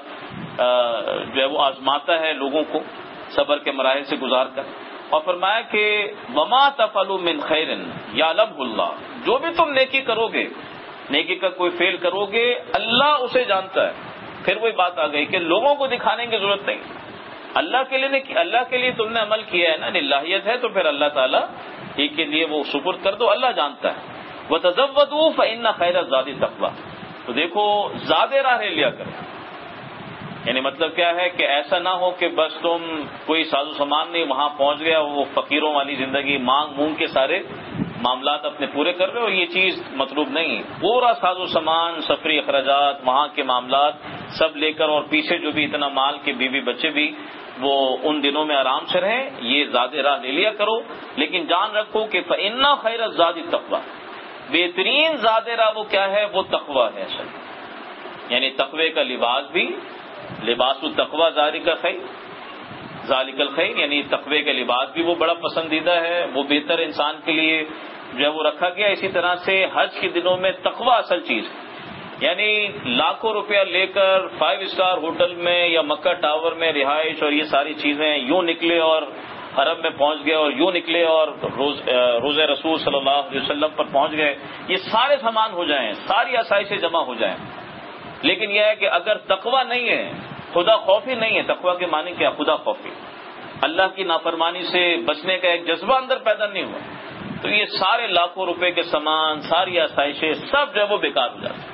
جو ہے وہ آزماتا ہے لوگوں کو صبر کے مراحل سے گزار کر، اور فرمایا کہ وما تفعلوا من خیر یعلمہ اللہ، جو بھی تم نیکی کرو گے، نیکی کا کوئی فعل کرو گے، اللہ اسے جانتا ہے۔ پھر وہی بات آ گئی کہ لوگوں کو دکھانے کی ضرورت نہیں، اللہ کے لیے تم نے عمل کیا ہے نا، للہیت ہے، تو پھر اللہ تعالیٰ ہی کے لیے وہ سپرد کر دو، اللہ جانتا ہے۔ وَتَزَوَّدُوا فَإِنَّ خَيْرَ الزَّادِ التَّقْوَىٰ، تو دیکھو زیادہ راہ لے لیا کریں. یعنی مطلب کیا ہے کہ ایسا نہ ہو کہ بس تم کوئی ساز و سامان نہیں وہاں پہنچ گیا, وہ فقیروں والی زندگی مانگ مونگ کے سارے معاملات اپنے پورے کر رہے ہو, یہ چیز مطلوب نہیں ہے. پورا ساز و سامان, سفری اخراجات, وہاں کے معاملات سب لے کر, اور پیچھے جو بھی اتنا مال کے بیوی بچے بھی وہ ان دنوں میں آرام سے رہیں, یہ زیادہ راہ لے لیا کرو. لیکن جان رکھو کہ فإن خیر الزاد التقویٰ, بہترین زیادہ راہ وہ کیا ہے, وہ تقویٰ ہے اصل. یعنی تقوی کا لباس بھی, لباس التقویٰ ذالک خیر, ذالک الخیر, یعنی تقوی کا لباس بھی وہ بڑا پسندیدہ ہے, وہ بہتر انسان کے لیے جو ہے وہ رکھا گیا. اسی طرح سے حج کے دنوں میں تقویٰ اصل چیز ہے. یعنی لاکھوں روپیہ لے کر 5 اسٹار ہوٹل میں یا مکہ ٹاور میں رہائش اور یہ ساری چیزیں, یوں نکلے اور حرم میں پہنچ گئے, اور یوں نکلے اور روز رسول صلی اللہ علیہ وسلم پر پہنچ گئے, یہ سارے سامان ہو جائیں, ساری آسائشیں جمع ہو جائیں. لیکن یہ ہے کہ اگر تقویٰ نہیں ہے, خدا خوفی نہیں ہے, تقویٰ کے معنی کیا, خدا خوفی, اللہ کی نافرمانی سے بچنے کا ایک جذبہ اندر پیدا نہیں ہوا, تو یہ سارے لاکھوں روپے کے سامان, ساری آسائشیں سب جو ہے وہ بیکار ہو جاتی,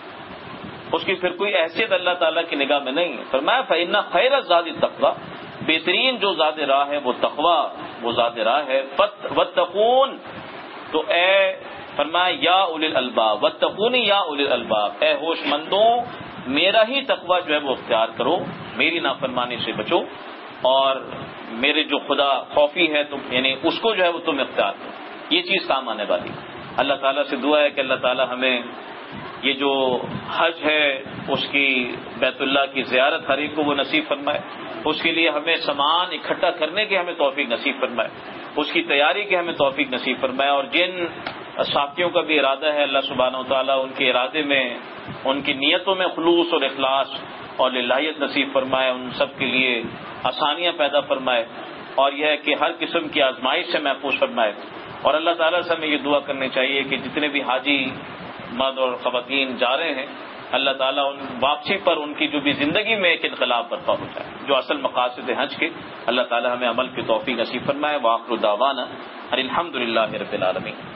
اس کی پھر کوئی حیثیت اللہ تعالیٰ کی نگاہ میں نہیں ہے. فرمایا فإن خیر الزاد التقویٰ, بہترین جو زاد راہ ہے وہ تقویٰ, وہ زاد راہ ہے. واتقون, تو اے فرمایا یا اولی الالباب, واتقونی یا اولی الالباب, اے ہوش مندوں میرا ہی تقویٰ جو ہے وہ اختیار کرو, میری نافرمانی سے بچو, اور میرے جو خدا خوفی ہے تم, یعنی اس کو جو ہے وہ تم اختیار کرو. یہ چیز کام آنے والی. اللہ تعالیٰ سے دعا ہے کہ اللہ تعالیٰ ہمیں یہ جو حج ہے اس کی, بیت اللہ کی زیارت ہر ایک کو وہ نصیب فرمائے, اس کے لیے ہمیں سامان اکٹھا کرنے کی ہمیں توفیق نصیب فرمائے, اس کی تیاری کی ہمیں توفیق نصیب فرمائے. اور جن ساتھیوں کا بھی ارادہ ہے اللہ سبحانہ و تعالیٰ ان کے ارادے میں, ان کی نیتوں میں خلوص اور اخلاص اور للہیت نصیب فرمائے, ان سب کے لیے آسانیاں پیدا فرمائے, اور یہ ہے کہ ہر قسم کی آزمائش سے محفوظ فرمائے. اور اللہ تعالیٰ سے ہمیں یہ دعا کرنی چاہیے کہ جتنے بھی حاجی مرد اور خواتین جا رہے ہیں, اللہ تعالیٰ ان واپسی پر ان کی جو بھی زندگی میں ایک انقلاب برپا ہو جائے, جو اصل مقاصد حج کے, اللہ تعالیٰ ہمیں عمل کی توفیق نصیب فرمائے. وآخر دعوانا الحمد للہ رب العالمین.